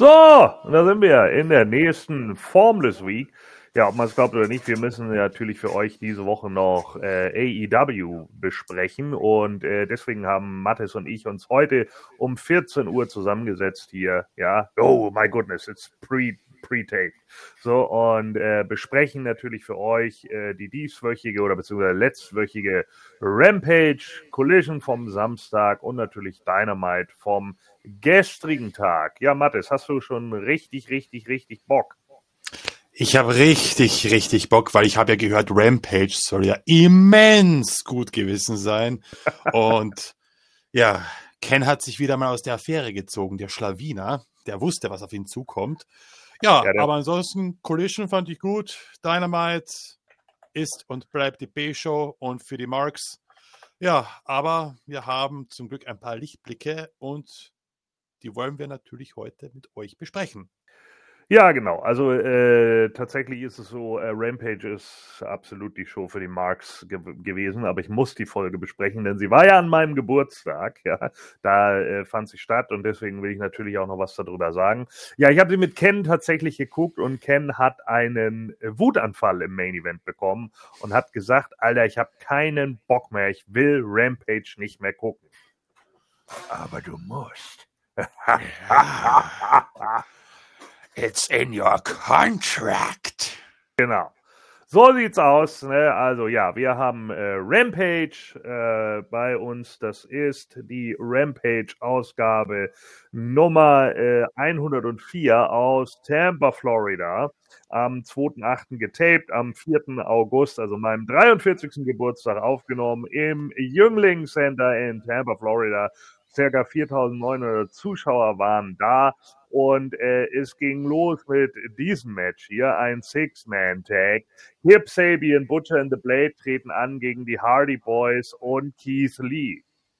So, und da sind wir in der nächsten Formless Week. Ja, ob man es glaubt oder nicht, wir müssen natürlich für euch diese Woche noch AEW besprechen und deswegen haben Mathis und ich uns heute um 14 Uhr zusammengesetzt hier. Ja, oh my goodness, it's pre-tape. So, und besprechen natürlich für euch die dieswöchige oder beziehungsweise letztwöchige Rampage, Collision vom Samstag und natürlich Dynamite vom gestrigen Tag. Ja, Mathis, hast du schon richtig Bock? Ich habe richtig Bock, weil ich habe ja gehört, Rampage soll ja immens gut gewesen sein. Und ja, Ken hat sich wieder mal aus der Affäre gezogen, der Schlawiner. Der wusste, was auf ihn zukommt. Ja, aber ansonsten, Collision fand ich gut. Dynamite ist und bleibt die B-Show und für die Marks. Ja, aber wir haben zum Glück ein paar Lichtblicke und die wollen wir natürlich heute mit euch besprechen. Ja, genau. Also tatsächlich ist es so, Rampage ist absolut die Show für die Marks gewesen, aber ich muss die Folge besprechen, denn sie war ja an meinem Geburtstag. Ja, da fand sie statt und deswegen will ich natürlich auch noch was darüber sagen. Ja, ich habe sie mit Ken tatsächlich geguckt und Ken hat einen Wutanfall im Main Event bekommen und hat gesagt, Alter, ich habe keinen Bock mehr, ich will Rampage nicht mehr gucken. Aber du musst. It's in your contract. Genau. So sieht's aus. Ne? Also ja, wir haben Rampage bei uns. Das ist die Rampage-Ausgabe Nummer 104 aus Tampa, Florida. Am 2.8. getaped, am 4. August, also meinem 43. Geburtstag aufgenommen im Yuengling Center in Tampa, Florida. Circa 4.900 Zuschauer waren da. Und es ging los mit diesem Match hier, ein Six-Man-Tag. Kip Sabian, Butcher and the Blade treten an gegen die Hardy Boys und Keith Lee.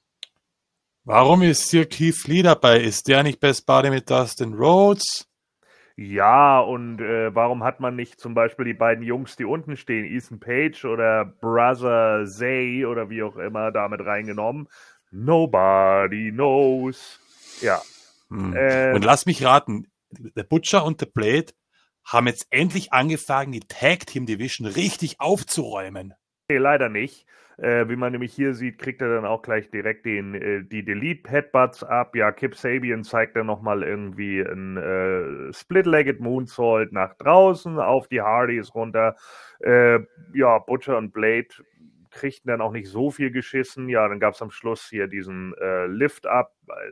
Warum ist hier Keith Lee dabei? Ist der nicht Best Buddy mit Dustin Rhodes? Ja, und warum hat man nicht zum Beispiel die beiden Jungs, die unten stehen, Ethan Page oder Brother Zay oder wie auch immer, damit reingenommen? Nobody knows. Ja. Und lass mich raten, der Butcher und der Blade haben jetzt endlich angefangen, die Tag Team Division richtig aufzuräumen. Nee, leider nicht. Wie man nämlich hier sieht, kriegt er dann auch gleich direkt die Delete Headbutts ab. Ja, Kip Sabian zeigt dann nochmal irgendwie ein Split-Legged Moonsault nach draußen auf die Hardys runter. Ja, Butcher und Blade kriegten dann auch nicht so viel geschissen. Ja, dann gab es am Schluss hier diesen Lift-Up,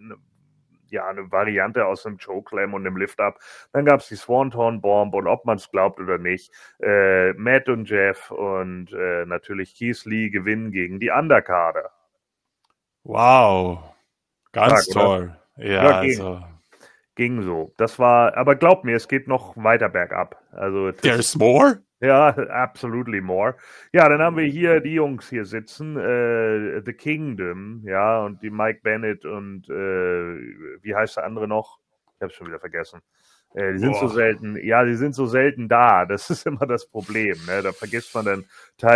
eine Variante aus einem Chokeslam und einem Lift-Up. Dann gab es die Swanton Bomb und ob man es glaubt oder nicht, Matt und Jeff und natürlich Keith Lee gewinnen gegen die Undercarder. Wow, ganz toll. Ja, ging so. Das war, aber glaubt mir, es geht noch weiter bergab. Also there's more? Ja, absolutely more. Ja, dann haben wir hier die Jungs hier sitzen, The Kingdom, ja, und die Mike Bennett und wie heißt der andere noch? Ich hab's schon wieder vergessen. Die sind so selten, ja, die sind so selten da. Das ist immer das Problem. Ne? Da vergisst man dann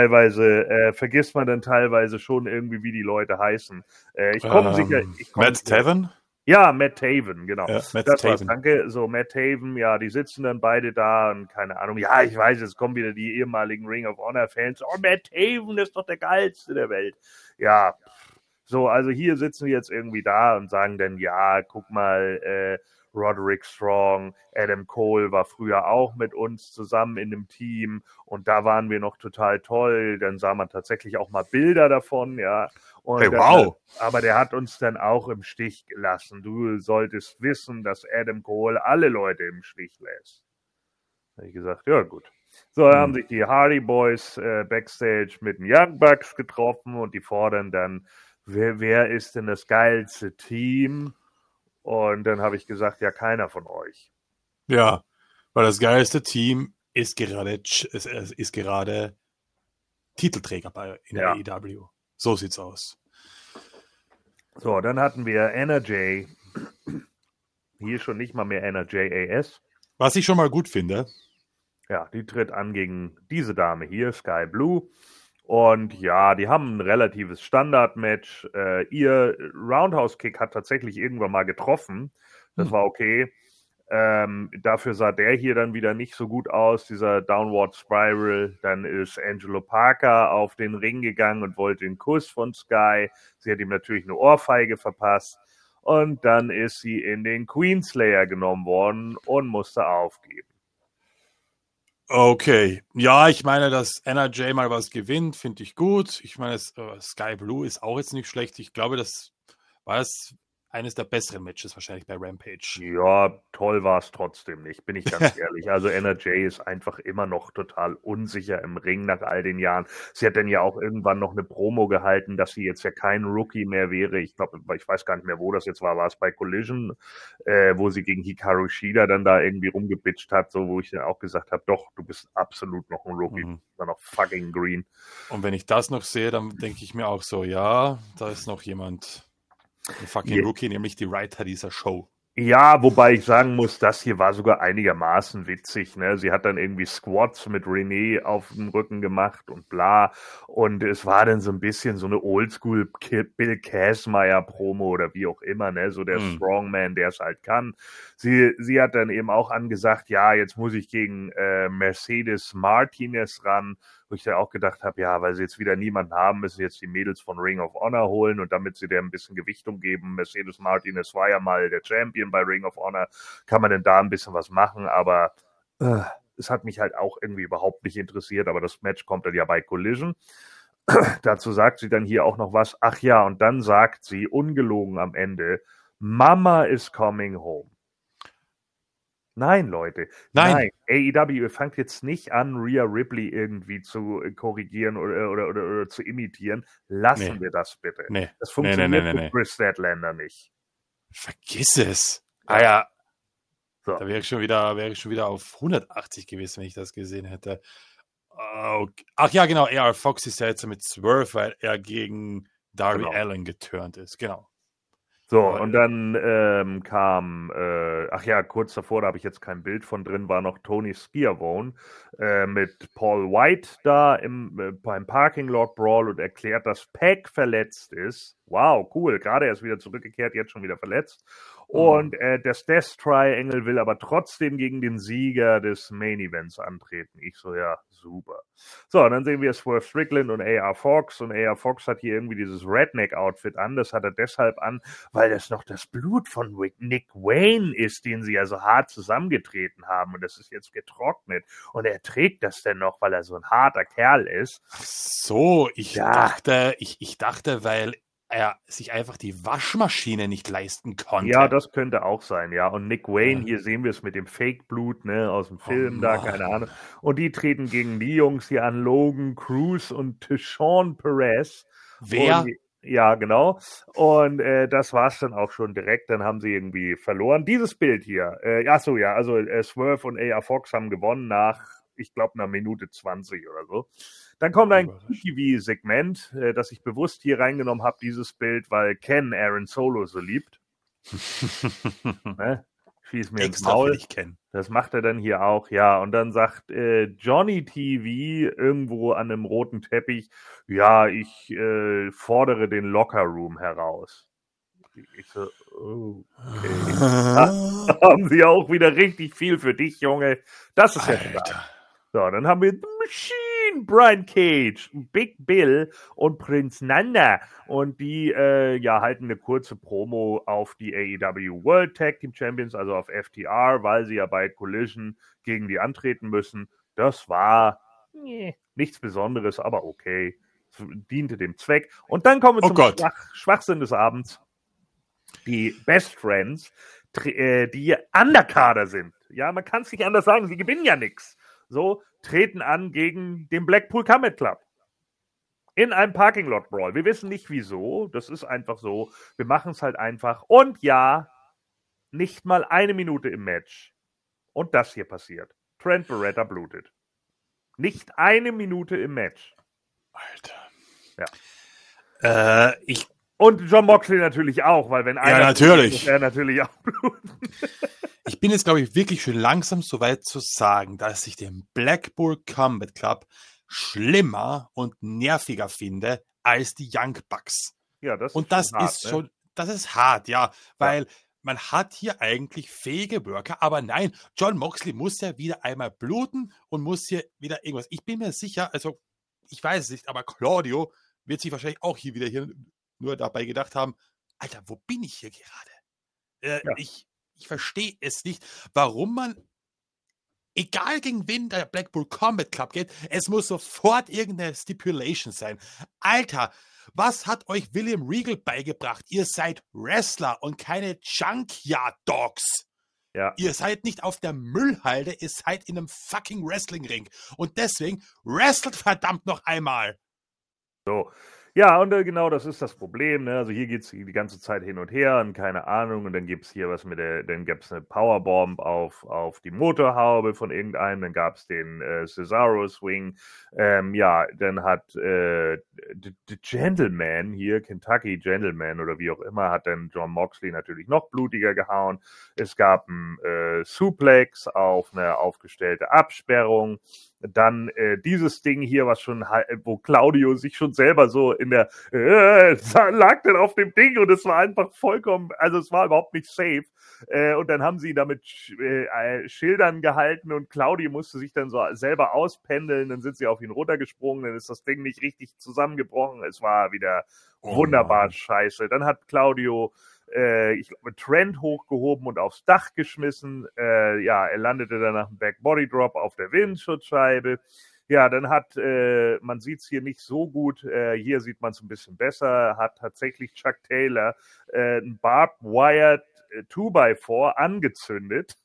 teilweise schon irgendwie, wie die Leute heißen. Matt Taven? Ja, Matt Taven, genau. Ja, das war's, danke. So, Matt Taven, ja, die sitzen dann beide da und keine Ahnung. Ja, ich weiß, es kommen wieder die ehemaligen Ring of Honor-Fans. Oh, Matt Taven ist doch der geilste der Welt. Ja, so, also hier sitzen wir jetzt irgendwie da und sagen dann, ja, guck mal, Roderick Strong, Adam Cole war früher auch mit uns zusammen in dem Team und da waren wir noch total toll. Dann sah man tatsächlich auch mal Bilder davon, ja. Und hey, wow. Aber der hat uns dann auch im Stich gelassen. Du solltest wissen, dass Adam Cole alle Leute im Stich lässt. Da habe ich gesagt, ja gut. So, dann haben sich die Hardy Boys backstage mit den Young Bucks getroffen und die fordern dann, wer ist denn das geilste Team? Und dann habe ich gesagt, ja, keiner von euch. Ja, weil das geilste Team ist gerade Titelträger in der AEW. So sieht's aus. So, dann hatten wir NRJ. Hier schon nicht mal mehr NRJAS. Was ich schon mal gut finde. Ja, die tritt an gegen diese Dame hier, Sky Blue. Und ja, die haben ein relatives Standard-Match. Ihr Roundhouse-Kick hat tatsächlich irgendwann mal getroffen. Das war okay. Dafür sah der hier dann wieder nicht so gut aus, dieser Downward Spiral. Dann ist Angelo Parker auf den Ring gegangen und wollte den Kuss von Sky. Sie hat ihm natürlich eine Ohrfeige verpasst. Und dann ist sie in den Queenslayer genommen worden und musste aufgeben. Okay. Ja, ich meine, dass NRJ mal was gewinnt, finde ich gut. Ich meine, Sky Blue ist auch jetzt nicht schlecht. Ich glaube, das war eines der besseren Matches wahrscheinlich bei Rampage. Ja, toll war es trotzdem nicht, bin ich ganz ehrlich. Also NRJ ist einfach immer noch total unsicher im Ring nach all den Jahren. Sie hat dann ja auch irgendwann noch eine Promo gehalten, dass sie jetzt ja kein Rookie mehr wäre. Ich glaube, ich weiß gar nicht mehr, wo das jetzt war. War es bei Collision, wo sie gegen Hikaru Shida dann da irgendwie rumgebitcht hat, so wo ich dann auch gesagt habe, doch, du bist absolut noch ein Rookie. Du bist noch fucking green. Und wenn ich das noch sehe, dann denke ich mir auch so, ja, da ist noch jemand... Ein fucking Rookie, nämlich die Writer dieser Show. Ja, wobei ich sagen muss, das hier war sogar einigermaßen witzig. Ne? Sie hat dann irgendwie Squats mit Renee auf dem Rücken gemacht und bla. Und es war dann so ein bisschen so eine Oldschool Bill Kazmaier-Promo oder wie auch immer, ne? So der Strongman, der es halt kann. Sie hat dann eben auch angesagt, ja, jetzt muss ich gegen Mercedes Martinez ran. Wo ich dann auch gedacht habe, ja, weil sie jetzt wieder niemanden haben, müssen jetzt die Mädels von Ring of Honor holen und damit sie der ein bisschen Gewichtung geben. Mercedes Martinez war ja mal der Champion bei Ring of Honor, kann man denn da ein bisschen was machen, aber es hat mich halt auch irgendwie überhaupt nicht interessiert, aber das Match kommt dann ja bei Collision. Dazu sagt sie dann hier auch noch was. Ach ja, und dann sagt sie, ungelogen am Ende, Mama is coming home. Nein, Leute. Nein. AEW, ihr fangt jetzt nicht an, Rhea Ripley irgendwie zu korrigieren oder zu imitieren. Lassen wir das bitte. Nee. Das funktioniert mit Chris Statlander nicht. Vergiss es. Ah ja. So. Da wäre ich schon wieder auf 180 gewesen, wenn ich das gesehen hätte. Okay. Ach ja, genau. AR Fox ist ja jetzt mit Swerve, weil er gegen Darby Allin geturnt ist. Genau. So, und dann kam, kurz davor, da habe ich jetzt kein Bild von drin, war noch Tony Schiavone mit Paul White da beim Parking Lot Brawl und erklärt, dass Pac verletzt ist. Wow, cool, gerade er ist wieder zurückgekehrt, jetzt schon wieder verletzt. Und das Death Triangle will aber trotzdem gegen den Sieger des Main Events antreten. Ich so, ja, super. So, und dann sehen wir Swerve Strickland und AR Fox. Und AR Fox hat hier irgendwie dieses Redneck-Outfit an. Das hat er deshalb an, weil das noch das Blut von Nick Wayne ist, den sie ja so hart zusammengetreten haben. Und das ist jetzt getrocknet. Und er trägt das denn noch, weil er so ein harter Kerl ist. Ach so, ich dachte, weil er sich einfach die Waschmaschine nicht leisten konnte. Ja, das könnte auch sein, ja. Und Nick Wayne, hier sehen wir es mit dem Fake-Blut, ne, aus dem Film da, keine Ahnung. Und die treten gegen die Jungs hier an, Logan Cruz und Tishon Perez. Wer? Ja, genau. Und das war's dann auch schon direkt. Dann haben sie irgendwie verloren. Dieses Bild hier, also Swerve und AR Fox haben gewonnen nach, ich glaube, einer Minute 20 oder so. Dann kommt ein TV-Segment, das ich bewusst hier reingenommen habe, dieses Bild, weil Ken Aaron Solo so liebt. Ne? Schieß mir ins Maul. Das macht er dann hier auch, ja. Und dann sagt Johnny TV irgendwo an einem roten Teppich, ja, ich fordere den Locker-Room heraus. Ich so, okay. Haben sie auch wieder richtig viel für dich, Junge. Das ist ja klar. So, dann haben wir The Machine, Brian Cage, Big Bill und Prinz Nanda. Und die halten eine kurze Promo auf die AEW World Tag Team Champions, also auf FTR, weil sie ja bei Collision gegen die antreten müssen. Das war nichts Besonderes, aber okay. Es diente dem Zweck. Und dann kommen wir zum Schwachsinn des Abends. Die Best Friends, die Underkader sind. Ja, man kann es nicht anders sagen, sie gewinnen ja nichts. So, treten an gegen den Blackpool Combat Club. In einem Parking Lot Brawl. Wir wissen nicht wieso. Das ist einfach so. Wir machen es halt einfach. Und ja, nicht mal eine Minute im Match. Und das hier passiert. Trent Beretta blutet. Nicht eine Minute im Match. Alter. Ja. Und John Moxley natürlich auch, weil wenn einer... Ja, natürlich. Muss er natürlich auch bluten. Ich bin jetzt, glaube ich, wirklich schon langsam so weit zu sagen, dass ich den Blackpool Combat Club schlimmer und nerviger finde als die Young Bucks. Ja, das ist hart, ja, weil man hat hier eigentlich fähige Worker, aber nein, Jon Moxley muss ja wieder einmal bluten und muss hier wieder irgendwas. Ich bin mir sicher, also ich weiß es nicht, aber Claudio wird sich wahrscheinlich auch hier nur dabei gedacht haben, Alter, wo bin ich hier gerade? Ja. Ich verstehe es nicht, warum man, egal gegen wen der Blackpool Combat Club geht, es muss sofort irgendeine Stipulation sein. Alter, was hat euch William Regal beigebracht? Ihr seid Wrestler und keine Junkyard Dogs. Ja. Ihr seid nicht auf der Müllhalde, ihr seid in einem fucking Wrestlingring. Und deswegen wrestelt verdammt noch einmal. So. Ja, und genau das ist das Problem. Ne? Also hier geht es die ganze Zeit hin und her und keine Ahnung. Und dann gibt es hier was dann gab es eine Powerbomb auf die Motorhaube von irgendeinem. Dann gab es den Cesaro Swing. Dann hat The Gentleman hier, Kentucky Gentleman oder wie auch immer, hat dann Jon Moxley natürlich noch blutiger gehauen. Es gab einen Suplex auf eine aufgestellte Absperrung. Dann dieses Ding hier, wo Claudio sich schon selber so in der lag dann auf dem Ding und es war einfach vollkommen, also es war überhaupt nicht safe. Und dann haben sie damit Schildern gehalten und Claudio musste sich dann so selber auspendeln, dann sind sie auf ihn runtergesprungen, dann ist das Ding nicht richtig zusammengebrochen. Es war wieder wunderbar scheiße. Dann hat Claudio ich glaube, Trent hochgehoben und aufs Dach geschmissen. Er landete dann nach einem Back-Body Drop auf der Windschutzscheibe. Ja, dann man sieht es hier nicht so gut, hier sieht man es ein bisschen besser, hat tatsächlich Chuck Taylor ein Barbed Wire 2x4 angezündet.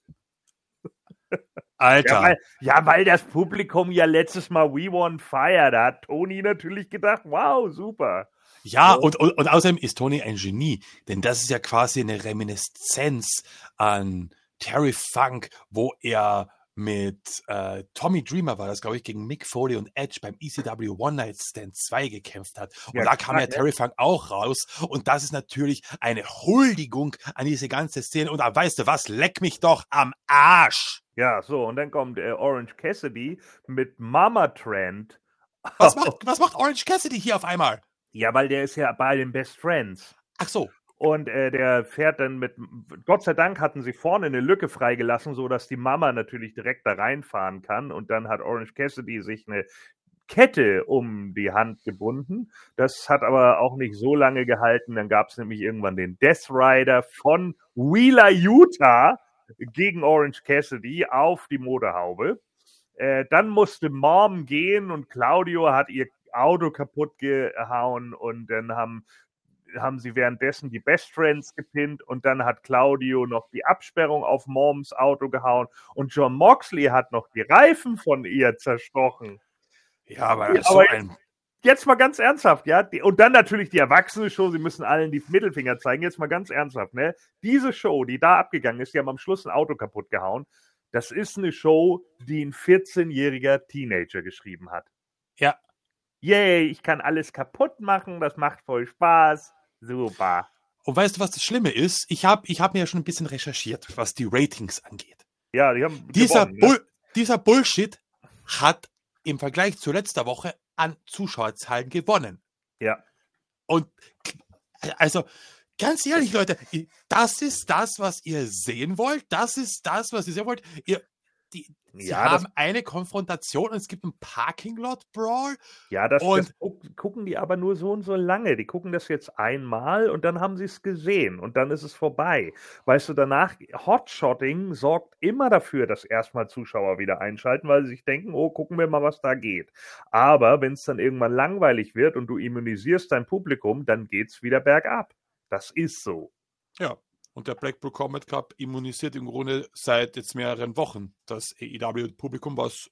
Alter. Weil das Publikum ja letztes Mal We Want Fire, da hat Tony natürlich gedacht, wow, super. Ja, und außerdem ist Tony ein Genie, denn das ist ja quasi eine Reminiszenz an Terry Funk, wo er mit Tommy Dreamer war das, glaube ich, gegen Mick Foley und Edge beim ECW One Night Stand 2 gekämpft hat. Und ja, da kam ja Terry Funk auch raus. Und das ist natürlich eine Huldigung an diese ganze Szene. Und da weißt du was, leck mich doch am Arsch. Ja, so, und dann kommt Orange Cassidy mit Mama Trent. Was macht Orange Cassidy hier auf einmal? Ja, weil der ist ja bei den Best Friends. Ach so. Und der fährt dann Gott sei Dank hatten sie vorne eine Lücke freigelassen, sodass die Mama natürlich direkt da reinfahren kann. Und dann hat Orange Cassidy sich eine Kette um die Hand gebunden. Das hat aber auch nicht so lange gehalten. Dann gab es nämlich irgendwann den Death Rider von Wheeler, Utah gegen Orange Cassidy auf die Motorhaube. Dann musste Mom gehen und Claudio hat ihr Auto kaputt gehauen und dann haben sie währenddessen die Best Friends gepinnt und dann hat Claudio noch die Absperrung auf Moms Auto gehauen und Jon Moxley hat noch die Reifen von ihr zerstochen. Ja, aber so ein... Jetzt mal ganz ernsthaft, ja, und dann natürlich die Erwachsene-Show, sie müssen allen die Mittelfinger zeigen, jetzt mal ganz ernsthaft, ne, diese Show, die da abgegangen ist, die haben am Schluss ein Auto kaputt gehauen, das ist eine Show, die ein 14-jähriger Teenager geschrieben hat. Ja. Yay, ich kann alles kaputt machen, das macht voll Spaß. Super. Und weißt du, was das Schlimme ist? Ich hab mir ja schon ein bisschen recherchiert, was die Ratings angeht. Ja, die haben dieser Bullshit hat im Vergleich zu letzter Woche an Zuschauerzahlen gewonnen. Ja. Und also, ganz ehrlich, Leute, das ist das, was ihr sehen wollt. Das ist das, was ihr sehen wollt. Sie haben eine Konfrontation und es gibt einen Parking-Lot-Brawl. Ja, das gucken die aber nur so und so lange. Die gucken das jetzt einmal und dann haben sie es gesehen und dann ist es vorbei. Weißt du, danach, Hotshotting sorgt immer dafür, dass erstmal Zuschauer wieder einschalten, weil sie sich denken, oh, gucken wir mal, was da geht. Aber wenn es dann irgendwann langweilig wird und du immunisierst dein Publikum, dann geht's wieder bergab. Das ist so. Ja. Und der Blackpool Combat Club immunisiert im Grunde seit jetzt mehreren Wochen das AEW-Publikum, was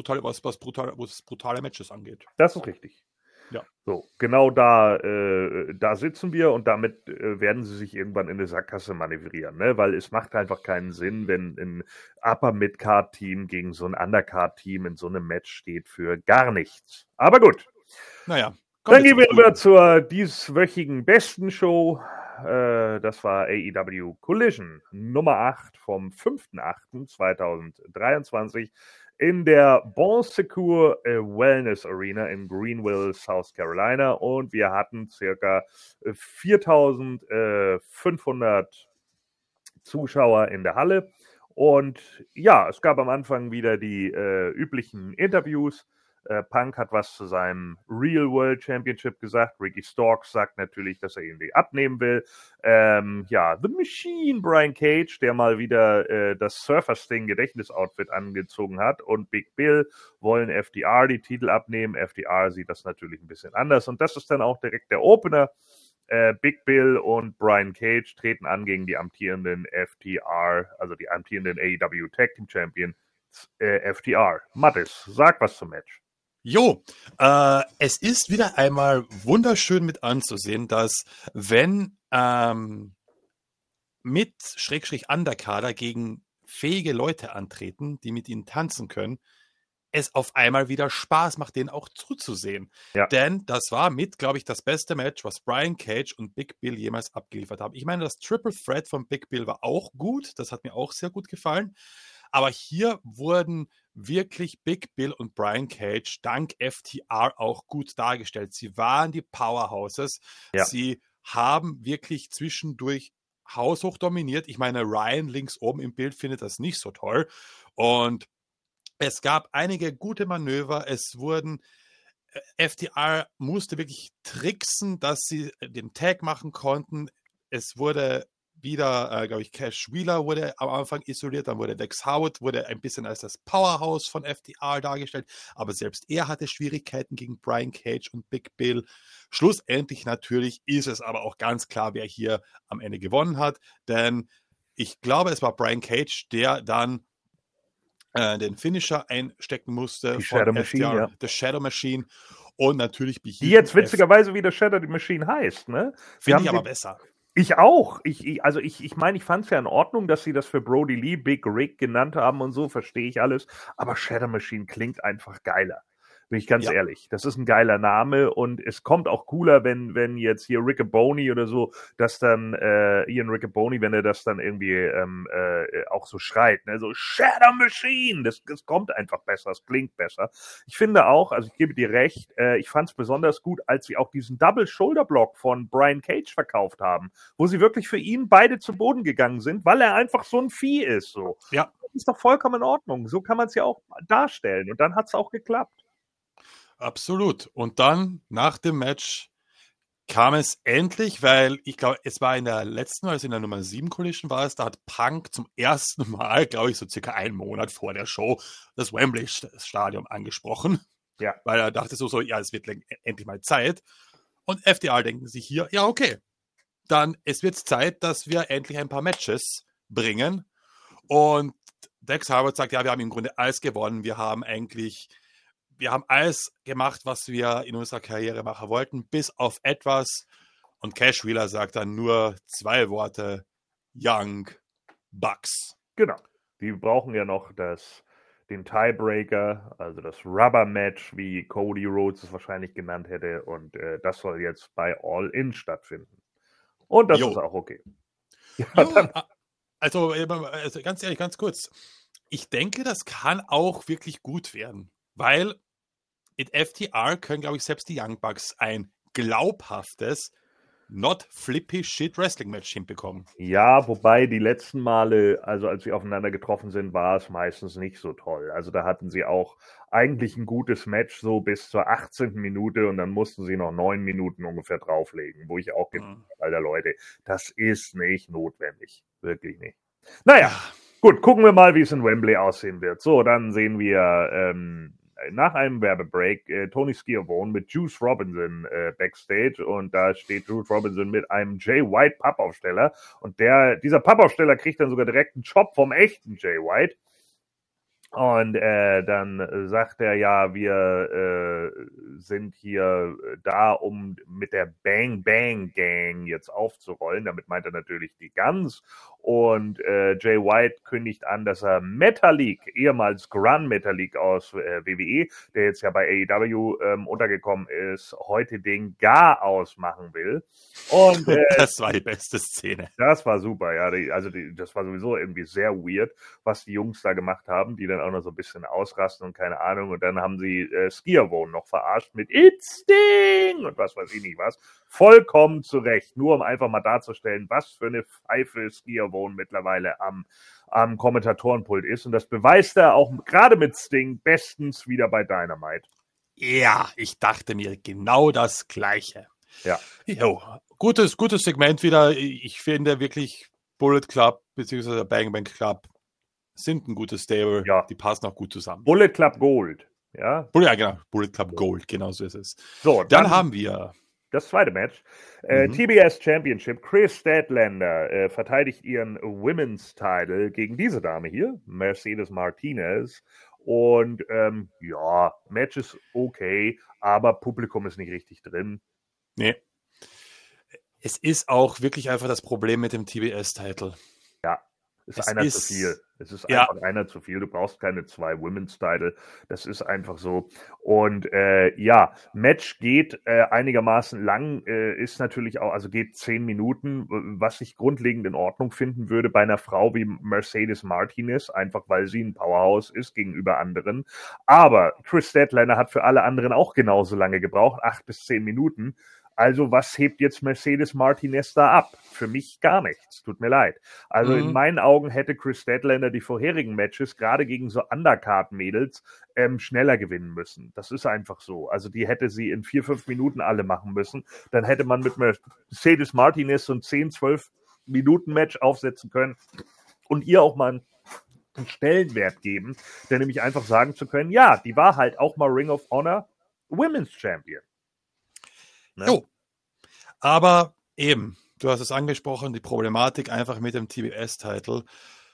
brutale Matches angeht. Das ist richtig. Ja. So, genau da sitzen wir und damit werden sie sich irgendwann in eine Sackgasse manövrieren, ne? Weil es macht einfach keinen Sinn, wenn ein Upper-Mid-Card-Team gegen so ein Undercard-Team in so einem Match steht für gar nichts. Aber gut. Naja. Dann gehen wir rüber zur dieswöchigen besten Show. Das war AEW Collision Nummer 8 vom 5.8.2023 in der Bon Secours Wellness Arena in Greenville, South Carolina. Und wir hatten circa 4.500 Zuschauer in der Halle. Und ja, es gab am Anfang wieder die üblichen Interviews. Punk hat was zu seinem Real World Championship gesagt. Ricky Starks sagt natürlich, dass er ihn abnehmen will. The Machine, Brian Cage, der mal wieder das Surfer-Sting Gedächtnisoutfit angezogen hat, und Big Bill wollen FTR die Titel abnehmen. FTR sieht das natürlich ein bisschen anders, und das ist dann auch direkt der Opener. Big Bill und Brian Cage treten an gegen die amtierenden FTR, also die amtierenden AEW Tag Team Champions FTR. Mattis, sag was zum Match. Jo, es ist wieder einmal wunderschön mit anzusehen, dass wenn mit Underkader gegen fähige Leute antreten, die mit ihnen tanzen können, es auf einmal wieder Spaß macht, denen auch zuzusehen. Ja. Denn das war glaube ich, das beste Match, was Brian Cage und Big Bill jemals abgeliefert haben. Ich meine, das Triple Threat von Big Bill war auch gut, das hat mir auch sehr gut gefallen. Aber hier wurden wirklich Big Bill und Brian Cage dank FTR auch gut dargestellt. Sie waren die Powerhouses. Ja. Sie haben wirklich zwischendurch haushoch dominiert. Ich meine, Ryan links oben im Bild findet das nicht so toll. Und es gab einige gute Manöver. FTR musste wirklich tricksen, dass sie den Tag machen konnten. Es wurde wieder, glaube ich, Cash Wheeler wurde am Anfang isoliert, dann wurde Dex Howard, wurde ein bisschen als das Powerhouse von FTR dargestellt, aber selbst er hatte Schwierigkeiten gegen Brian Cage und Big Bill. Schlussendlich natürlich ist es aber auch ganz klar, wer hier am Ende gewonnen hat, denn ich glaube, es war Brian Cage, der dann den Finisher einstecken musste die von Shadow Machine, ja. The Shadow Machine, und natürlich die jetzt witzigerweise wieder Shadow Machine heißt, ne? Finde ich aber besser. Ich auch. Ich meine, ich fand es ja in Ordnung, dass sie das für Brody Lee Big Rig genannt haben und so, verstehe ich alles. Aber Shadow Machine klingt einfach geiler. Bin ich ganz ehrlich. Das ist ein geiler Name, und es kommt auch cooler, wenn jetzt hier Riccaboni oder so, dass dann Ian Riccaboni, wenn er das dann irgendwie auch so schreit, ne, so Shadow Machine, das kommt einfach besser, es klingt besser. Ich finde auch, also ich gebe dir recht, ich fand es besonders gut, als sie auch diesen Double Shoulder Block von Brian Cage verkauft haben, wo sie wirklich für ihn beide zu Boden gegangen sind, weil er einfach so ein Vieh ist. So. Ja. Das ist doch vollkommen in Ordnung. So kann man es ja auch darstellen, und dann hat es auch geklappt. Absolut. Und dann, nach dem Match, kam es endlich, weil ich glaube, es war in der letzten, also in der Nummer 7 Collision war es, da hat Punk zum ersten Mal, glaube ich, so circa einen Monat vor der Show das Wembley-Stadion angesprochen. Ja. Weil er dachte so, ja, es wird endlich mal Zeit. Und FTR denken sich hier, ja, okay, dann es wird Zeit, dass wir endlich ein paar Matches bringen. Und Dex Harwood sagt, ja, wir haben im Grunde alles gewonnen. Wir haben alles gemacht, was wir in unserer Karriere machen wollten, bis auf etwas. Und Cash Wheeler sagt dann nur 2 Worte: Young Bucks. Genau. Die brauchen ja noch den Tiebreaker, also das Rubber-Match, wie Cody Rhodes es wahrscheinlich genannt hätte. Und das soll jetzt bei All In stattfinden. Und das ist auch okay. Ja, also ganz ehrlich, ganz kurz. Ich denke, das kann auch wirklich gut werden. Weil in FTR können, glaube ich, selbst die Young Bucks ein glaubhaftes, not flippy shit Wrestling Match hinbekommen. Ja, wobei die letzten Male, also als sie aufeinander getroffen sind, war es meistens nicht so toll. Also da hatten sie auch eigentlich ein gutes Match so bis zur 18. Minute, und dann mussten sie noch 9 Minuten ungefähr drauflegen, wo ich auch gedacht habe, Alter Leute, das ist nicht notwendig. Wirklich nicht. Naja, gut, gucken wir mal, wie es in Wembley aussehen wird. So, dann sehen wir nach einem Werbebreak Tony Schiavone mit Juice Robinson backstage, und da steht Juice Robinson mit einem Jay White Pappaufsteller, und dieser Pappaufsteller kriegt dann sogar direkt einen Job vom echten Jay White. Und dann sagt er, ja, wir sind hier da, um mit der Bang Bang Gang jetzt aufzurollen. Damit meint er natürlich die Guns. Und Jay White kündigt an, dass er Metalik, ehemals Gran Metalik aus WWE, der jetzt ja bei AEW untergekommen ist, heute den Gar ausmachen will. Und das war die beste Szene. Das war super, ja. Das war sowieso irgendwie sehr weird, was die Jungs da gemacht haben, die dann auch noch so ein bisschen ausrasten und keine Ahnung. Und dann haben sie Schiavone noch verarscht mit It's Sting und was weiß ich nicht was. Vollkommen zu Recht. Nur um einfach mal darzustellen, was für eine Pfeife Schiavone Schiavone mittlerweile am Kommentatorenpult ist. Und das beweist er auch gerade mit Sting bestens wieder bei Dynamite. Ja, ich dachte mir genau das Gleiche. Ja. Jo, gutes Segment wieder. Ich finde wirklich Bullet Club bzw. Bang Bang Club sind ein gutes Stable. Ja. Die passen auch gut zusammen. Bullet Club Gold. Ja, genau. Bullet Club Gold, genau so ist es. So, Dann haben wir das zweite Match. TBS Championship. Chris Statlander verteidigt ihren Women's Title gegen diese Dame hier, Mercedes Martinez. Und ja, Match ist okay, aber Publikum ist nicht richtig drin. Nee. Es ist auch wirklich einfach das Problem mit dem TBS-Title. Ja, ist einer zu viel. Es ist einfach einer zu viel. Du brauchst keine 2 Women's Title. Das ist einfach so. Und ja, Match geht einigermaßen lang, ist natürlich auch, also geht 10 Minuten, was ich grundlegend in Ordnung finden würde bei einer Frau wie Mercedes Martinez, einfach weil sie ein Powerhouse ist gegenüber anderen. Aber Chris Statlander hat für alle anderen auch genauso lange gebraucht, 8 bis 10 Minuten. Also was hebt jetzt Mercedes Martinez da ab? Für mich gar nichts, tut mir leid. Also in meinen Augen hätte Chris Statlander die vorherigen Matches, gerade gegen so Undercard-Mädels, schneller gewinnen müssen. Das ist einfach so. Also die hätte sie in 4-5 Minuten alle machen müssen. Dann hätte man mit Mercedes Martinez so ein 10-12 Minuten Match aufsetzen können und ihr auch mal einen Stellenwert geben, der nämlich einfach sagen zu können, ja, die war halt auch mal Ring of Honor Women's Champion. Ne? Jo. Aber eben, du hast es angesprochen, die Problematik einfach mit dem TBS-Title.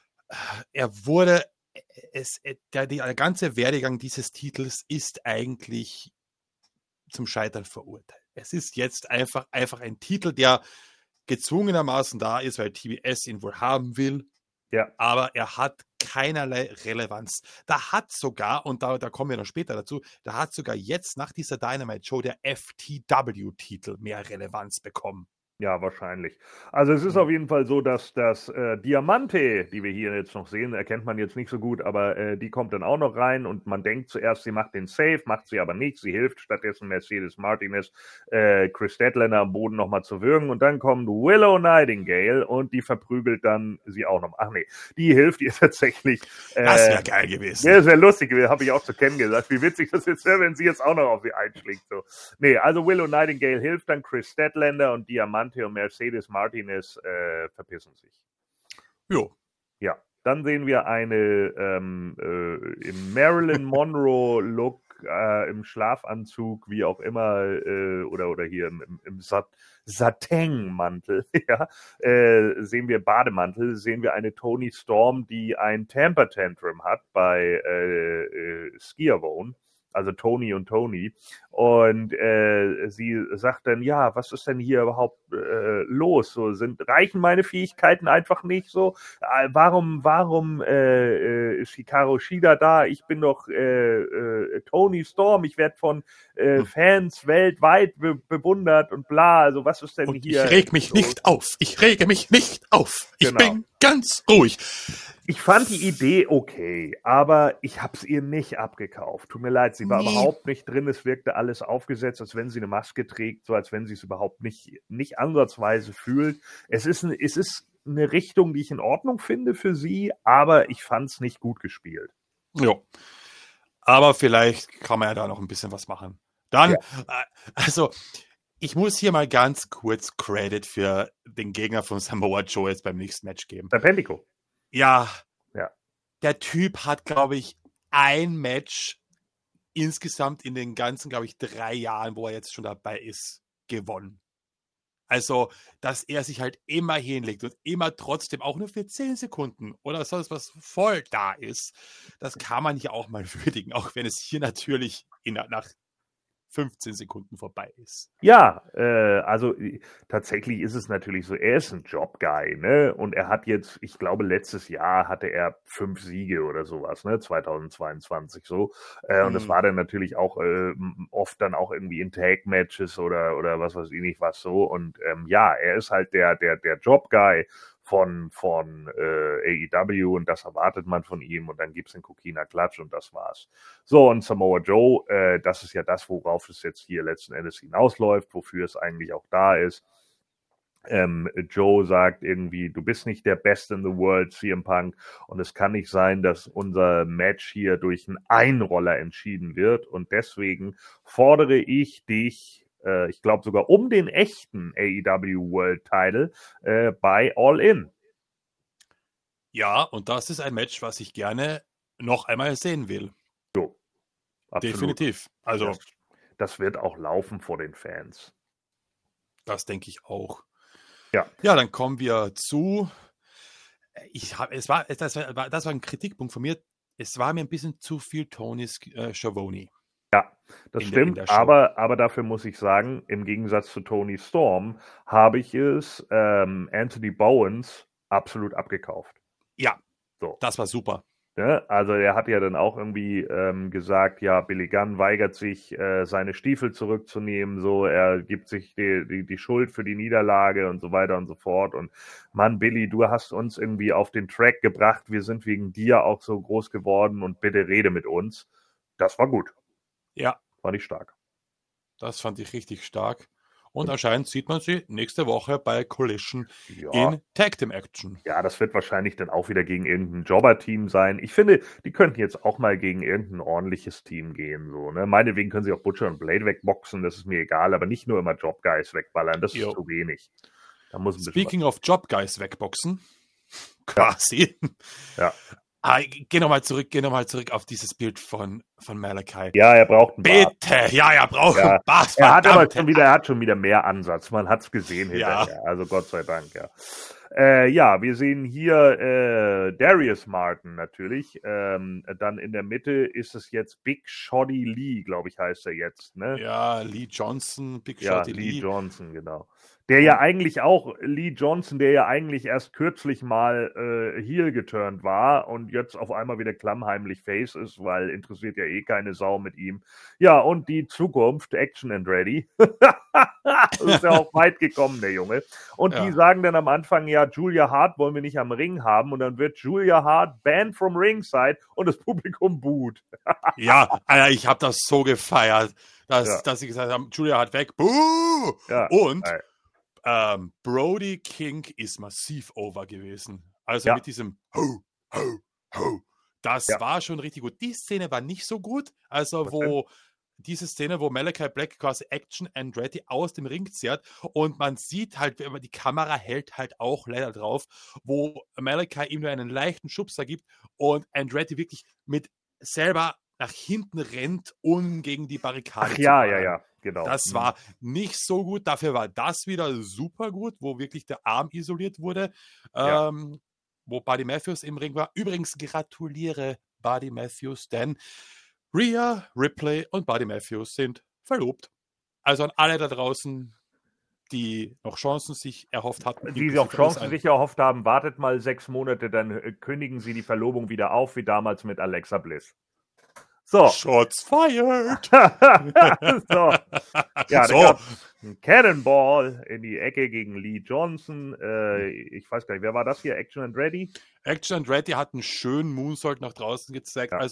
Der ganze Werdegang dieses Titels ist eigentlich zum Scheitern verurteilt. Es ist jetzt einfach ein Titel, der gezwungenermaßen da ist, weil TBS ihn wohl haben will. Ja. Aber er hat keinerlei Relevanz. Da hat sogar, und da kommen wir noch später dazu, da hat sogar jetzt nach dieser Dynamite-Show der FTW-Titel mehr Relevanz bekommen. Ja, wahrscheinlich. Also es ist auf jeden Fall so, dass das Diamante, die wir hier jetzt noch sehen, erkennt man jetzt nicht so gut, aber die kommt dann auch noch rein und man denkt zuerst, sie macht den Save, macht sie aber nicht. Sie hilft stattdessen Mercedes Martinez, Chris Statlander am Boden nochmal zu würgen und dann kommt Willow Nightingale und die verprügelt dann sie auch noch. Ach nee, die hilft ihr tatsächlich. Das wäre geil gewesen. Ja, sehr lustig, habe ich auch zu Ken gesagt. Wie witzig das jetzt wäre, wenn sie jetzt auch noch auf sie einschlägt. So. Nee, also Willow Nightingale hilft dann Chris Statlander und Diamante und Mercedes Martinez verpissen sich. Jo. Ja, dann sehen wir eine im Marilyn Monroe-Look, im Schlafanzug, wie auch immer, oder hier im Satin-Mantel, ja, sehen wir Bademantel, sehen wir eine Toni Storm, die ein Temper-Tantrum hat bei Schiavone. Also Toni und Toni. Und sie sagt dann, ja, was ist denn hier überhaupt los? So, reichen meine Fähigkeiten einfach nicht so? Warum ist Hikaru Shida da? Ich bin doch Toni Storm. Ich werde von Fans weltweit bewundert und bla. Also was ist denn und hier? Ich reg mich nicht auf. Ich rege mich nicht auf. Ich bin ganz ruhig. Ich fand die Idee okay, aber ich habe es ihr nicht abgekauft. Tut mir leid, sie war überhaupt nicht drin. Es wirkte alles aufgesetzt, als wenn sie eine Maske trägt, so als wenn sie es überhaupt nicht ansatzweise fühlt. Es ist eine Richtung, die ich in Ordnung finde für sie, aber ich fand es nicht gut gespielt. Jo. Aber vielleicht kann man ja da noch ein bisschen was machen. Dann, also, ich muss hier mal ganz kurz Credit für den Gegner von Samoa Joe jetzt beim nächsten Match geben. Serpentico. Ja. Der Typ hat, glaube ich, ein Match insgesamt in den ganzen, glaube ich, 3 Jahren, wo er jetzt schon dabei ist, gewonnen. Also, dass er sich halt immer hinlegt und immer trotzdem auch nur für 10 Sekunden oder sonst was voll da ist, das kann man ja auch mal würdigen, auch wenn es hier natürlich nach 15 Sekunden vorbei ist. Ja, also tatsächlich ist es natürlich so, er ist ein Job-Guy, ne? Und er hat jetzt, ich glaube, letztes Jahr hatte er 5 Siege oder sowas, ne? 2022 so. Und das war dann natürlich auch oft dann auch irgendwie in Tag-Matches oder was weiß ich nicht was so. Und ja, er ist halt der Job-Guy von AEW und das erwartet man von ihm und dann gibt's den Coquina Clutch und das war's. So, und Samoa Joe, das ist ja das, worauf es jetzt hier letzten Endes hinausläuft, wofür es eigentlich auch da ist. Joe sagt irgendwie, du bist nicht der Best in the World, CM Punk, und es kann nicht sein, dass unser Match hier durch einen Einroller entschieden wird, und deswegen fordere ich dich, ich glaube sogar um den echten AEW World Title bei All In. Ja, und das ist ein Match, was ich gerne noch einmal sehen will. So, absolut. Definitiv. Also das wird auch laufen vor den Fans. Das denke ich auch. Ja. Ja, dann kommen wir zu. Das war ein Kritikpunkt von mir. Es war mir ein bisschen zu viel Tony Schiavone. Ja, das stimmt, aber dafür muss ich sagen, im Gegensatz zu Tony Storm habe ich es Anthony Bowens absolut abgekauft. Ja, so. Das war super. Ne? Also er hat ja dann auch irgendwie gesagt, ja, Billy Gunn weigert sich, seine Stiefel zurückzunehmen, so, er gibt sich die Schuld für die Niederlage und so weiter und so fort. Und Mann, Billy, du hast uns irgendwie auf den Track gebracht, wir sind wegen dir auch so groß geworden und bitte rede mit uns. Das war gut. Ja. Fand ich stark. Das fand ich richtig stark. Und anscheinend sieht man sie nächste Woche bei Collision in Tag Team Action. Ja, das wird wahrscheinlich dann auch wieder gegen irgendein Jobber-Team sein. Ich finde, die könnten jetzt auch mal gegen irgendein ordentliches Team gehen. So, ne? Meinetwegen können sie auch Butcher und Blade wegboxen, das ist mir egal, aber nicht nur immer Job-Guys wegballern, das ist zu wenig. Da muss Speaking of Job-Guys wegboxen, quasi. Ja. Geh nochmal zurück auf dieses Bild von Malachi. Ja, er braucht einen Bart. Bitte, ja, er braucht einen Bart. Er hat aber er hat schon wieder mehr Ansatz. Man hat es gesehen hinterher. Also Gott sei Dank, ja. Ja, wir sehen hier Darius Martin natürlich. Dann in der Mitte ist es jetzt Big Shoddy Lee, glaube ich, heißt er jetzt. Ne? Ja, Lee Johnson, Big Shoddy Lee. Lee Johnson, genau. Der ja eigentlich auch, Lee Johnson, der ja eigentlich erst kürzlich mal Heel geturnt war und jetzt auf einmal wieder klammheimlich Face ist, weil interessiert ja eh keine Sau mit ihm. Ja, und die Zukunft, Action and Ready. Das ist ja auch weit gekommen, der Junge. Und die sagen dann am Anfang, ja, Julia Hart wollen wir nicht am Ring haben, und dann wird Julia Hart banned from ringside und das Publikum buht. Ja, Alter, ich habe das so gefeiert, dass sie gesagt haben, Julia Hart weg, buh! Ja, und Brody King ist massiv over gewesen. Also mit diesem Ho, Ho, Ho. Das war schon richtig gut. Die Szene war nicht so gut. Also diese Szene, wo Malachi Black quasi Action Andretti aus dem Ring zerrt und man sieht halt, die Kamera hält halt auch leider drauf, wo Malachi ihm nur einen leichten Schubser gibt und Andretti wirklich mit selber nach hinten rennt, um gegen die Barrikade zu fahren. Ja, genau. Das war nicht so gut. Dafür war das wieder super gut, wo wirklich der Arm isoliert wurde, wo Buddy Matthews im Ring war. Übrigens gratuliere Buddy Matthews, denn Rhea Ripley und Buddy Matthews sind verlobt. Also an alle da draußen, die noch Chancen sich erhofft hatten. Die auch Chancen sich erhofft haben, wartet mal 6 Monate, dann kündigen sie die Verlobung wieder auf, wie damals mit Alexa Bliss. So. Shots fired! So. Ja, so. Da ein Cannonball in die Ecke gegen Lee Johnson. Ich weiß gar nicht, wer war das hier? Action and Ready? Action and Ready hat einen schönen Moonsault nach draußen gezeigt. Ja.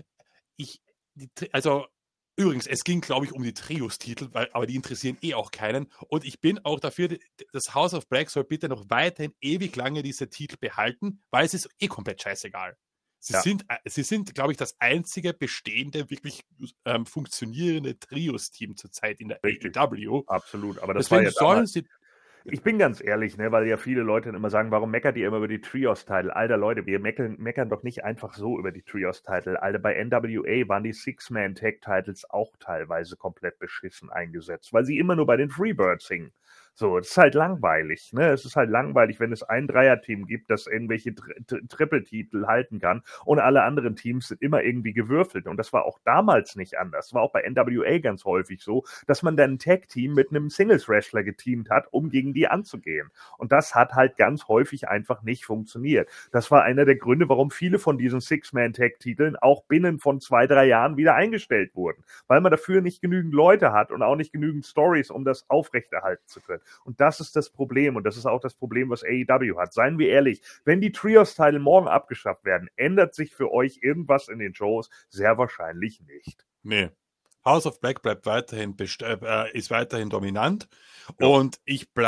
Übrigens, es ging, glaube ich, um die Trios-Titel, aber die interessieren auch keinen. Und ich bin auch dafür, das House of Black soll bitte noch weiterhin ewig lange diese Titel behalten, weil es ist komplett scheißegal. Sie sind, glaube ich, das einzige bestehende, wirklich funktionierende Trios-Team zurzeit in der AEW. Absolut, aber das deswegen war ja ich bin ganz ehrlich, ne, weil ja viele Leute immer sagen, warum meckert ihr immer über die Trios-Title? Alter Leute, wir meckern doch nicht einfach so über die Trios-Title. Alter, bei NWA waren die Six-Man-Tag-Titles auch teilweise komplett beschissen eingesetzt, weil sie immer nur bei den Freebirds hingen. So, es ist halt langweilig, ne? Es ist halt langweilig, wenn es ein Dreierteam gibt, das irgendwelche Triple-Titel halten kann und alle anderen Teams sind immer irgendwie gewürfelt. Und das war auch damals nicht anders. Das war auch bei NWA ganz häufig so, dass man dann ein Tag-Team mit einem Singles-Wrestler geteamt hat, um gegen die anzugehen. Und das hat halt ganz häufig einfach nicht funktioniert. Das war einer der Gründe, warum viele von diesen Six-Man-Tag-Titeln auch binnen von 2-3 Jahren wieder eingestellt wurden. Weil man dafür nicht genügend Leute hat und auch nicht genügend Stories, um das aufrechterhalten zu können. Und das ist das Problem. Und das ist auch das Problem, was AEW hat. Seien wir ehrlich, wenn die Trios-Title morgen abgeschafft werden, ändert sich für euch irgendwas in den Shows? Sehr wahrscheinlich nicht. Nee. House of Black bleibt weiterhin ist weiterhin dominant. Ja. Und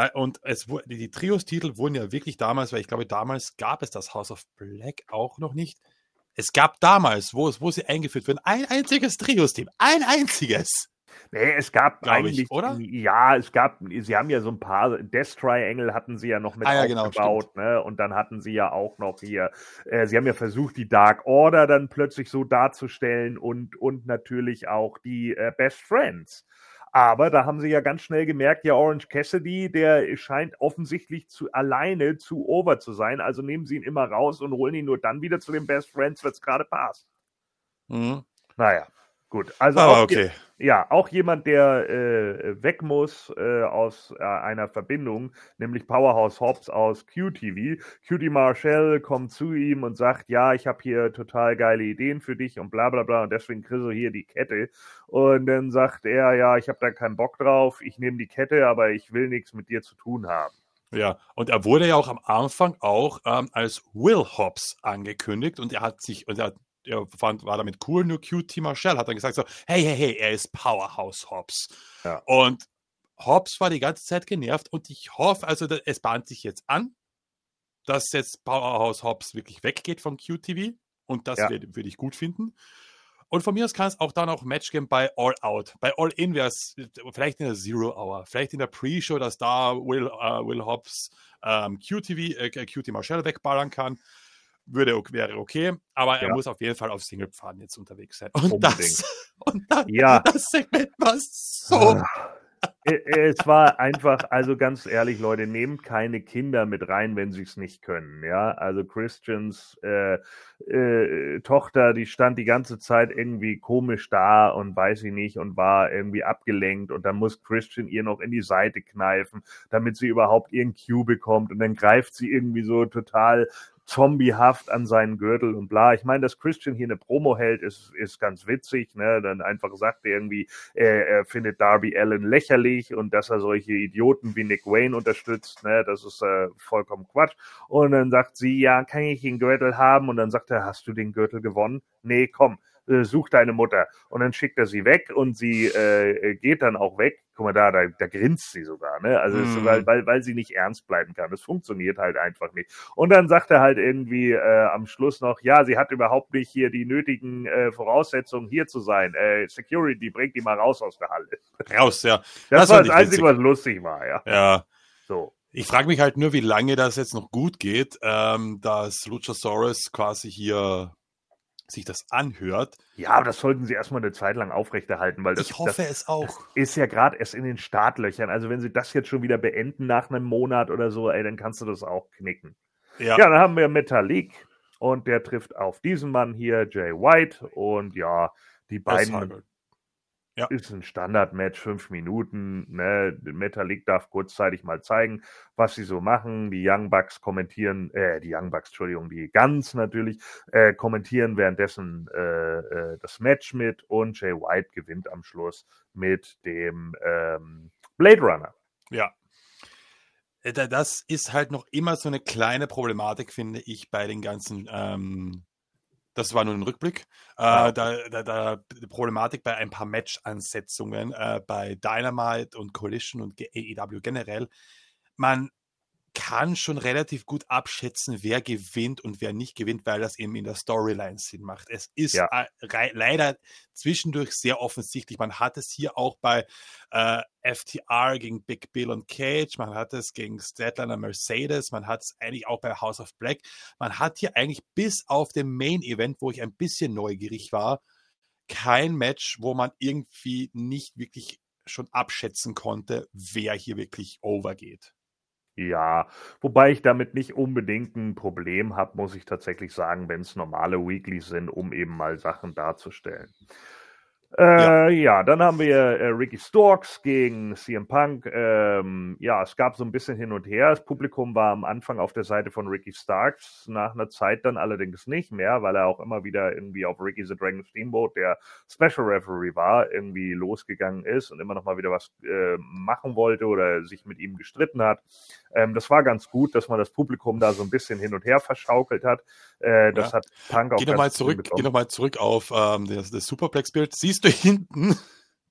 die Trios-Titel wurden ja wirklich damals, weil ich glaube, damals gab es das House of Black auch noch nicht. Es gab damals, wo sie eingeführt wurden, ein einziges Trios-Team. Ein einziges. Nee, es gab eigentlich, oder? Ja, sie haben ja so ein paar, Death Triangle hatten sie ja noch mit aufgebaut, genau, ne? Und dann hatten sie ja auch noch hier, sie haben ja versucht, die Dark Order dann plötzlich so darzustellen und natürlich auch die Best Friends. Aber da haben sie ja ganz schnell gemerkt, ja, Orange Cassidy, der scheint offensichtlich alleine zu over zu sein, also nehmen sie ihn immer raus und holen ihn nur dann wieder zu den Best Friends, wenn es gerade passt. Mhm. Naja. Gut, also auch jemand, der weg muss aus einer Verbindung, nämlich Powerhouse Hobbs aus QTV. QT Marshall kommt zu ihm und sagt, ja, ich habe hier total geile Ideen für dich und bla bla bla und deswegen kriegst du hier die Kette. Und dann sagt er, ja, ich habe da keinen Bock drauf, ich nehme die Kette, aber ich will nichts mit dir zu tun haben. Ja, und er wurde ja auch am Anfang auch als Will Hobbs angekündigt und er war damit cool, nur QT Marshall hat dann gesagt so, hey, er ist Powerhouse Hobbs. Ja. Und Hobbs war die ganze Zeit genervt und ich hoffe, also es bahnt sich jetzt an, dass jetzt Powerhouse Hobbs wirklich weggeht von QTV und das würde ich gut finden. Und von mir aus kann es auch dann auch ein Match geben bei All Out. Bei All In wäre es vielleicht in der Zero Hour, vielleicht in der Pre-Show, dass da Will Hobbs QT Marshall wegballern kann. Wäre okay, aber er muss auf jeden Fall auf Single-Pfaden jetzt unterwegs sein. Und das Segment war so. Es war einfach, also ganz ehrlich, Leute, nehmt keine Kinder mit rein, wenn sie es nicht können. Ja, also Christians Tochter, die stand die ganze Zeit irgendwie komisch da und weiß ich nicht und war irgendwie abgelenkt und dann muss Christian ihr noch in die Seite kneifen, damit sie überhaupt ihren Cue bekommt und dann greift sie irgendwie so total zombiehaft an seinen Gürtel und bla. Ich meine, dass Christian hier eine Promo hält, ist ganz witzig, ne? Dann einfach sagt er irgendwie, er findet Darby Allin lächerlich und dass er solche Idioten wie Nick Wayne unterstützt, ne? Das ist vollkommen Quatsch. Und dann sagt sie, ja, kann ich den Gürtel haben? Und dann sagt er, hast du den Gürtel gewonnen? Nee, komm, such deine Mutter. Und dann schickt er sie weg und sie geht dann auch weg. Guck mal, da grinst sie sogar, ne? Also weil sie nicht ernst bleiben kann. Das funktioniert halt einfach nicht. Und dann sagt er halt irgendwie am Schluss noch, ja, sie hat überhaupt nicht hier die nötigen Voraussetzungen, hier zu sein. Security, bringt die mal raus aus der Halle. Raus, ja. Das war das Einzige, was lustig war, ja. Ja. So. Ich frage mich halt nur, wie lange das jetzt noch gut geht, dass Luchasaurus quasi hier sich das anhört. Ja, aber das sollten sie erstmal eine Zeit lang aufrechterhalten, weil ich hoffe es auch. Das ist ja gerade erst in den Startlöchern. Also wenn sie das jetzt schon wieder beenden nach einem Monat oder so, dann kannst du das auch knicken. Ja, dann haben wir Metalik und der trifft auf diesen Mann hier, Jay White, und ja, die beiden ist ein Standardmatch, 5 Minuten, ne? Metalik darf kurzzeitig mal zeigen, was sie so machen. Die Young Bucks kommentieren, die Guns natürlich, kommentieren währenddessen das Match mit und Jay White gewinnt am Schluss mit dem Blade Runner. Ja. Das ist halt noch immer so eine kleine Problematik, finde ich, bei den ganzen das war nur ein Rückblick. Die Problematik bei ein paar Match-Ansetzungen bei Dynamite und Collision und AEW generell. Man kann schon relativ gut abschätzen, wer gewinnt und wer nicht gewinnt, weil das eben in der Storyline Sinn macht. Es ist leider zwischendurch sehr offensichtlich. Man hat es hier auch bei FTR gegen Big Bill und Cage, man hat es gegen Statlander Mercedes, man hat es eigentlich auch bei House of Black. Man hat hier eigentlich bis auf den Main Event, wo ich ein bisschen neugierig war, kein Match, wo man irgendwie nicht wirklich schon abschätzen konnte, wer hier wirklich overgeht. Ja, wobei ich damit nicht unbedingt ein Problem habe, muss ich tatsächlich sagen, wenn es normale Weeklies sind, um eben mal Sachen darzustellen. Dann haben wir Ricky Starks gegen CM Punk. Es gab so ein bisschen hin und her. Das Publikum war am Anfang auf der Seite von Ricky Starks, nach einer Zeit dann allerdings nicht mehr, weil er auch immer wieder irgendwie auf Ricky the Dragon Steamboat, der Special Referee war, irgendwie losgegangen ist und immer noch mal wieder was machen wollte oder sich mit ihm gestritten hat. Das war ganz gut, dass man das Publikum da so ein bisschen hin und her verschaukelt hat. Das hat Punk auch Geh nochmal zurück auf das Superplex-Bild. Siehst du hinten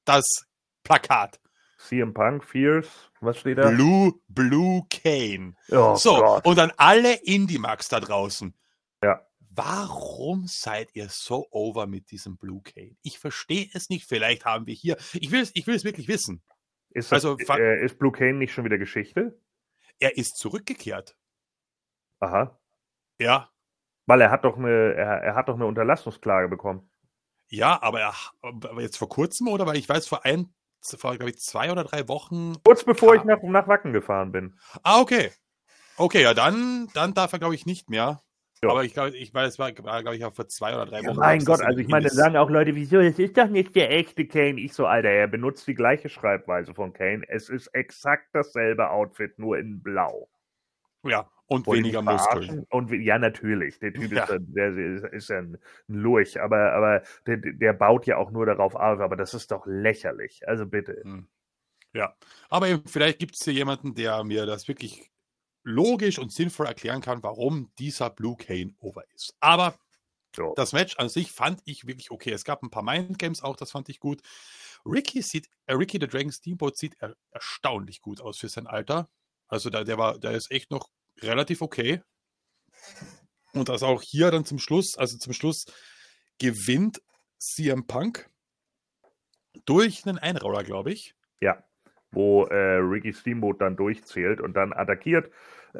das Plakat. CM Punk, Fierce, was steht da? Blue Cane. Oh so, Gott. und dann alle Indie-Max da draußen. Ja. Warum seid ihr so over mit diesem Blue Cane? Ich verstehe es nicht. Vielleicht haben wir hier... Ich will es wirklich wissen. Ist Blue Cane nicht schon wieder Geschichte? Er ist zurückgekehrt. Aha. Ja. Weil er hat doch eine Unterlassungsklage bekommen. Ja, aber jetzt vor kurzem oder? Weil ich weiß, vor glaube ich 2 oder 3 Wochen. Kurz bevor ich nach Wacken gefahren bin. Ah, okay. Okay, ja, dann darf er, glaube ich, nicht mehr. Ja. Aber ich glaube, es war, glaube ich, auch vor 2 oder 3 Wochen. Mein Gott, also ich meine, dann sagen auch Leute, wieso, das ist doch nicht der echte Kane. Ich so, Alter, er benutzt die gleiche Schreibweise von Kane. Es ist exakt dasselbe Outfit, nur in blau. Ja, und weniger Muskeln. Und ja, natürlich. Der Typ ist ja ein Lurch, aber der baut ja auch nur darauf auf, aber das ist doch lächerlich. Also bitte. Ja, aber eben, vielleicht gibt es hier jemanden, der mir das wirklich logisch und sinnvoll erklären kann, warum dieser Blue Cane over ist. Aber das Match an sich fand ich wirklich okay. Es gab ein paar Mindgames auch, das fand ich gut. Ricky the Dragon Steamboat sieht erstaunlich gut aus für sein Alter. Also der ist echt noch relativ okay. Und das auch hier dann zum Schluss gewinnt CM Punk durch einen Einroller, glaube ich. Ja, wo Ricky Steamboat dann durchzählt und dann attackiert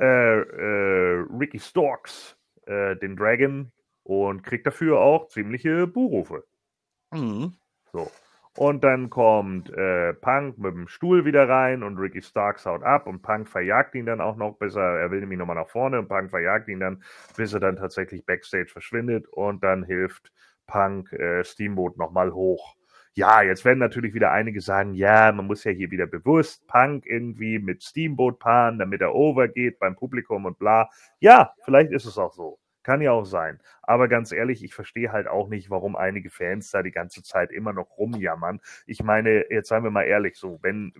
Ricky Starks den Dragon und kriegt dafür auch ziemliche Buhrufe. Mhm. So. Und dann kommt Punk mit dem Stuhl wieder rein und Ricky Starks haut ab und Punk verjagt ihn dann auch noch, er will nämlich nochmal nach vorne und Punk verjagt ihn dann, bis er dann tatsächlich Backstage verschwindet und dann hilft Punk Steamboat nochmal hoch. Ja, jetzt werden natürlich wieder einige sagen, ja, man muss ja hier wieder bewusst Punk irgendwie mit Steamboat paaren, damit er overgeht beim Publikum und bla. Ja, vielleicht ist es auch so. Kann ja auch sein. Aber ganz ehrlich, ich verstehe halt auch nicht, warum einige Fans da die ganze Zeit immer noch rumjammern. Ich meine, jetzt seien wir mal ehrlich so, wenn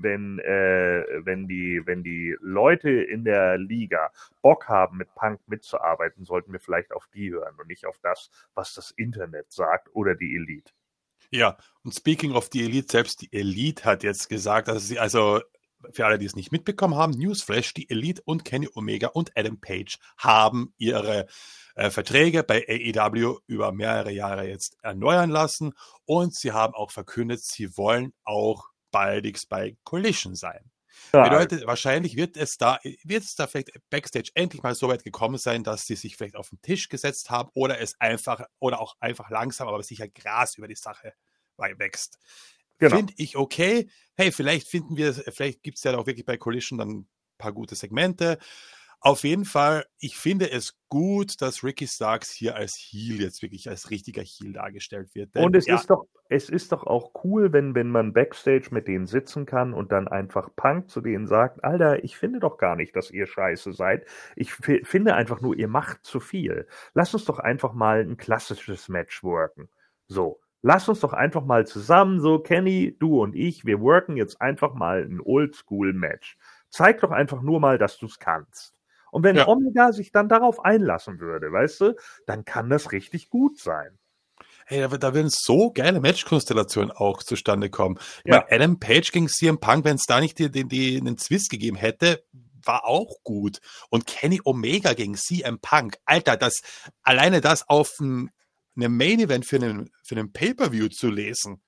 die Leute in der Liga Bock haben, mit Punk mitzuarbeiten, sollten wir vielleicht auf die hören und nicht auf das, was das Internet sagt oder die Elite. Ja, und speaking of die Elite, selbst die Elite hat jetzt gesagt, dass sie, also für alle, die es nicht mitbekommen haben, Newsflash, die Elite und Kenny Omega und Adam Page haben ihre Verträge bei AEW über mehrere Jahre jetzt erneuern lassen und sie haben auch verkündet, sie wollen auch baldigst bei Collision sein. Ja. Bedeutet, wahrscheinlich wird es da vielleicht Backstage endlich mal so weit gekommen sein, dass sie sich vielleicht auf den Tisch gesetzt haben oder auch einfach langsam, aber sicher Gras über die Sache wächst. Genau. Finde ich okay. Hey, vielleicht gibt es ja auch wirklich bei Collision dann ein paar gute Segmente. Auf jeden Fall, ich finde es gut, dass Ricky Starks hier als Heel jetzt wirklich als richtiger Heel dargestellt wird. Und es ist doch auch cool, wenn man Backstage mit denen sitzen kann und dann einfach Punk zu denen sagt, Alter, ich finde doch gar nicht, dass ihr scheiße seid. Ich finde einfach nur, ihr macht zu viel. Lass uns doch einfach mal ein klassisches Match worken. So. Lass uns doch einfach mal zusammen, so Kenny, du und ich, wir worken jetzt einfach mal ein Oldschool-Match. Zeig doch einfach nur mal, dass du es kannst. Und wenn Omega sich dann darauf einlassen würde, weißt du, dann kann das richtig gut sein. Hey, da würden so geile Matchkonstellationen auch zustande kommen. Ja. Ich meine, Adam Page gegen CM Punk, wenn es da nicht den Twist gegeben hätte, war auch gut. Und Kenny Omega gegen CM Punk, Alter, alleine das auf einem Main Event für einen Pay-Per-View zu lesen,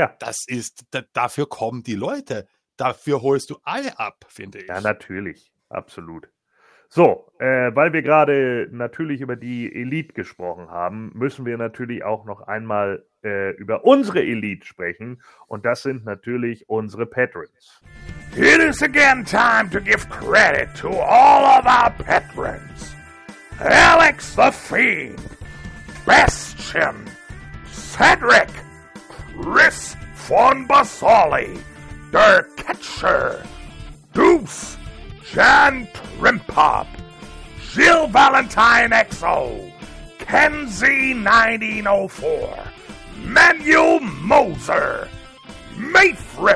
dafür kommen die Leute. Dafür holst du alle ab, finde ich. Ja, natürlich. Absolut. So, weil wir gerade natürlich über die Elite gesprochen haben, müssen wir natürlich auch noch einmal über unsere Elite sprechen. Und das sind natürlich unsere Patrons. It is again time to give credit to all of our patrons. Alex the Fiend, Bastion, Cedric, Chris von Basoli, Der Catcher, Deuce, Jan Trimpop, Jill Valentine XO, Kenzie 1904, Manuel Moser, Mayfrip,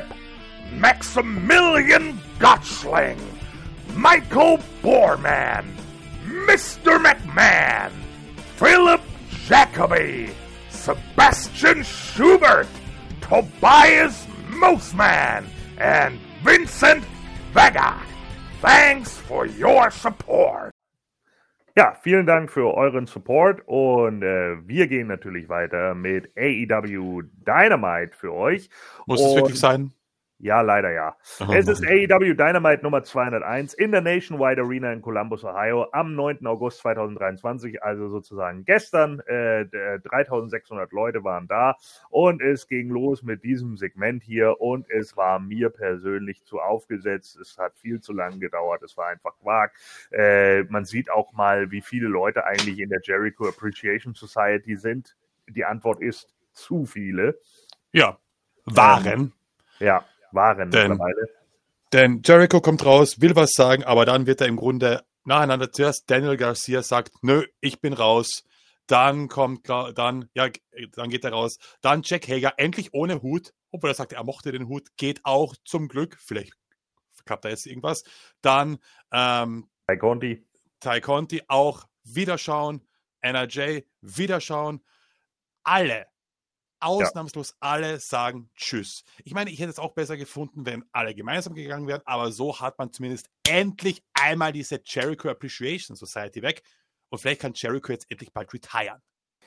Maximilian Gotchling, Michael Borman, Mr. McMahon, Philip Jacoby, Sebastian Schubert, Tobias Mooseman, and Vincent Vega. Thanks for your support. Ja, vielen Dank für euren Support und wir gehen natürlich weiter mit AEW Dynamite für euch. Muss es wirklich sein? Ja, leider ja. Es ist AEW Dynamite Nummer 201 in der Nationwide Arena in Columbus, Ohio am 9. August 2023, also sozusagen gestern. 3600 Leute waren da und es ging los mit diesem Segment hier und es war mir persönlich zu aufgesetzt. Es hat viel zu lange gedauert, es war einfach Quark. Man sieht auch mal, wie viele Leute eigentlich in der Jericho Appreciation Society sind. Die Antwort ist zu viele. Ja, waren. Waren mittlerweile. Denn Jericho kommt raus, will was sagen, aber dann wird er im Grunde nacheinander zuerst Daniel Garcia sagt, nö, ich bin raus. Dann dann geht er raus. Dann Jack Hager, endlich ohne Hut, obwohl er sagte, er mochte den Hut, geht auch zum Glück. Vielleicht klappt da jetzt irgendwas. Dann Ty Conti auch wieder schauen. NRJ wieder schauen. Ausnahmslos alle sagen Tschüss. Ich meine, ich hätte es auch besser gefunden, wenn alle gemeinsam gegangen wären, aber so hat man zumindest endlich einmal diese Jericho Appreciation Society weg und vielleicht kann Jericho jetzt endlich bald retiren.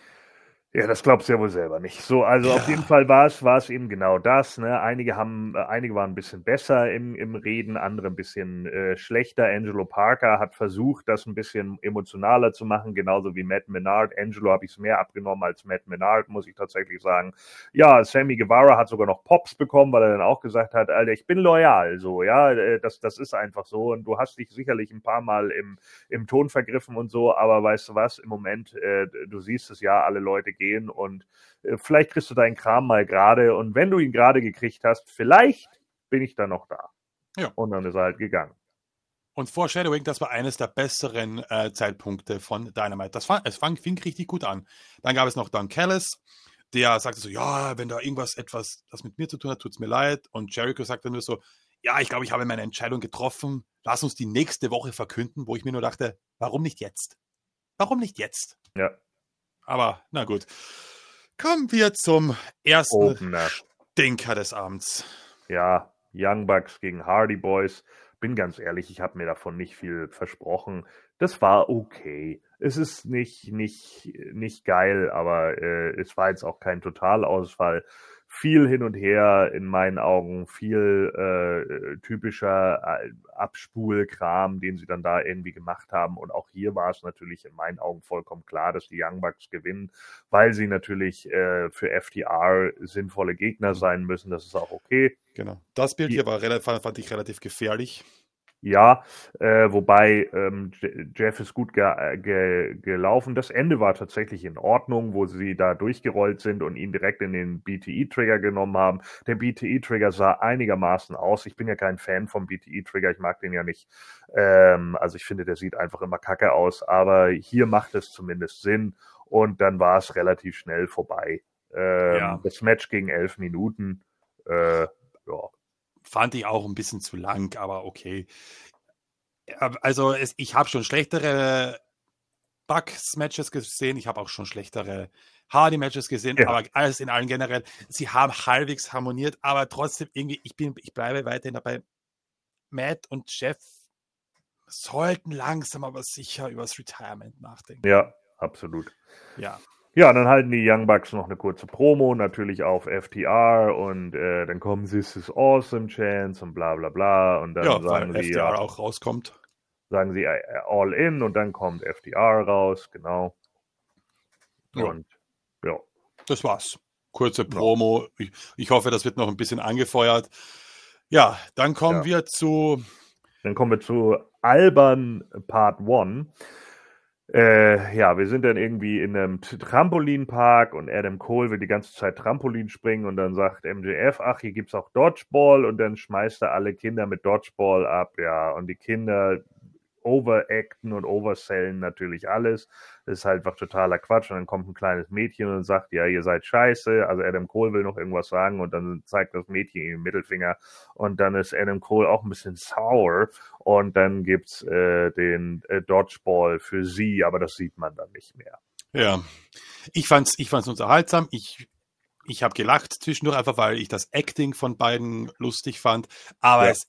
Ja, das glaubst du ja wohl selber nicht. So, also auf jeden Fall war es eben genau das. Ne? Einige waren ein bisschen besser im Reden, andere ein bisschen schlechter. Angelo Parker hat versucht, das ein bisschen emotionaler zu machen, genauso wie Matt Menard. Angelo habe ich es mehr abgenommen als Matt Menard, muss ich tatsächlich sagen. Ja, Sammy Guevara hat sogar noch Pops bekommen, weil er dann auch gesagt hat, Alter, ich bin loyal. So, ja, das ist einfach so. Und du hast dich sicherlich ein paar Mal im Ton vergriffen und so, aber weißt du was, im Moment, du siehst es ja, alle Leute gehen und vielleicht kriegst du deinen Kram mal gerade und wenn du ihn gerade gekriegt hast, vielleicht bin ich dann noch da. Ja. Und dann ist er halt gegangen. Und Foreshadowing, das war eines der besseren Zeitpunkte von Dynamite. Es fing richtig gut an. Dann gab es noch Don Callis, der sagte so, ja, wenn da etwas das mit mir zu tun hat, tut's mir leid. Und Jericho sagte nur so, ja, ich glaube, ich habe meine Entscheidung getroffen. Lass uns die nächste Woche verkünden, wo ich mir nur dachte, warum nicht jetzt? Warum nicht jetzt? Ja. Aber, na gut. Kommen wir zum ersten Opener. Stinker des Abends. Ja, Young Bucks gegen Hardy Boys. Bin ganz ehrlich, ich habe mir davon nicht viel versprochen. Das war okay. Es ist nicht geil, aber es war jetzt auch kein Totalausfall. Viel hin und her in meinen Augen, viel typischer Abspulkram, den sie dann da irgendwie gemacht haben. Und auch hier war es natürlich in meinen Augen vollkommen klar, dass die Young Bucks gewinnen, weil sie natürlich für FTR sinnvolle Gegner sein müssen. Das ist auch okay. Genau. Das Bild hier fand ich relativ gefährlich. Ja, wobei Jeff ist gut gelaufen. Das Ende war tatsächlich in Ordnung, wo sie da durchgerollt sind und ihn direkt in den BTE-Trigger genommen haben. Der BTE-Trigger sah einigermaßen aus. Ich bin ja kein Fan vom BTE-Trigger, ich mag den ja nicht. Also ich finde, der sieht einfach immer kacke aus, aber hier macht es zumindest Sinn und dann war es relativ schnell vorbei. Das Match ging 11 Minuten. Ja. Fand ich auch ein bisschen zu lang, aber okay. Also ich habe schon schlechtere Bucks-Matches gesehen, ich habe auch schon schlechtere Hardy-Matches gesehen, ja. Aber alles in allem generell, sie haben halbwegs harmoniert, aber trotzdem irgendwie, ich bleibe weiterhin dabei, Matt und Jeff sollten langsam aber sicher über das Retirement nachdenken. Ja, absolut. Ja. Ja, dann halten die Young Bucks noch eine kurze Promo, natürlich auf FTR und dann kommen This is Awesome Chance und bla bla bla und dann sagen sie FTR auch rauskommt. Sagen sie All In und dann kommt FTR raus, genau. Und ja. Das war's. Kurze Promo. Ich hoffe, das wird noch ein bisschen angefeuert. Ja, dann kommen wir zu Alban Part 1. Wir sind dann irgendwie in einem Trampolinpark und Adam Cole will die ganze Zeit Trampolin springen und dann sagt MJF, ach, hier gibt's auch Dodgeball und dann schmeißt er alle Kinder mit Dodgeball ab, ja, und die Kinder overacten und oversellen natürlich alles. Das ist halt einfach totaler Quatsch und dann kommt ein kleines Mädchen und sagt, ja, ihr seid scheiße, also Adam Cole will noch irgendwas sagen und dann zeigt das Mädchen ihm den Mittelfinger und dann ist Adam Cole auch ein bisschen sauer und dann gibt's den Dodgeball für sie, aber das sieht man dann nicht mehr. Ja, ich fand's unterhaltsam. Ich Ich habe gelacht zwischendurch, einfach weil ich das Acting von beiden lustig fand. Aber Ja.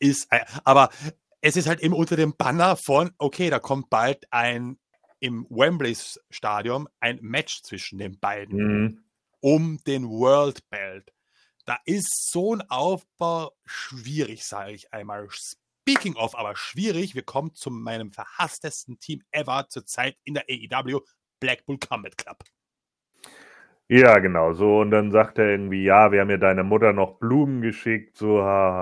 es ist halt eben unter dem Banner von, okay, da kommt bald im Wembley's Stadion ein Match zwischen den beiden Mhm. um den World Belt. Da ist so ein Aufbau schwierig, sage ich einmal. Speaking of, aber schwierig, wir kommen zu meinem verhasstesten Team ever zurzeit in der AEW, Blackpool Combat Club. Ja, genau, so. Und dann sagt er irgendwie, ja, wir haben ja deiner Mutter noch Blumen geschickt, so,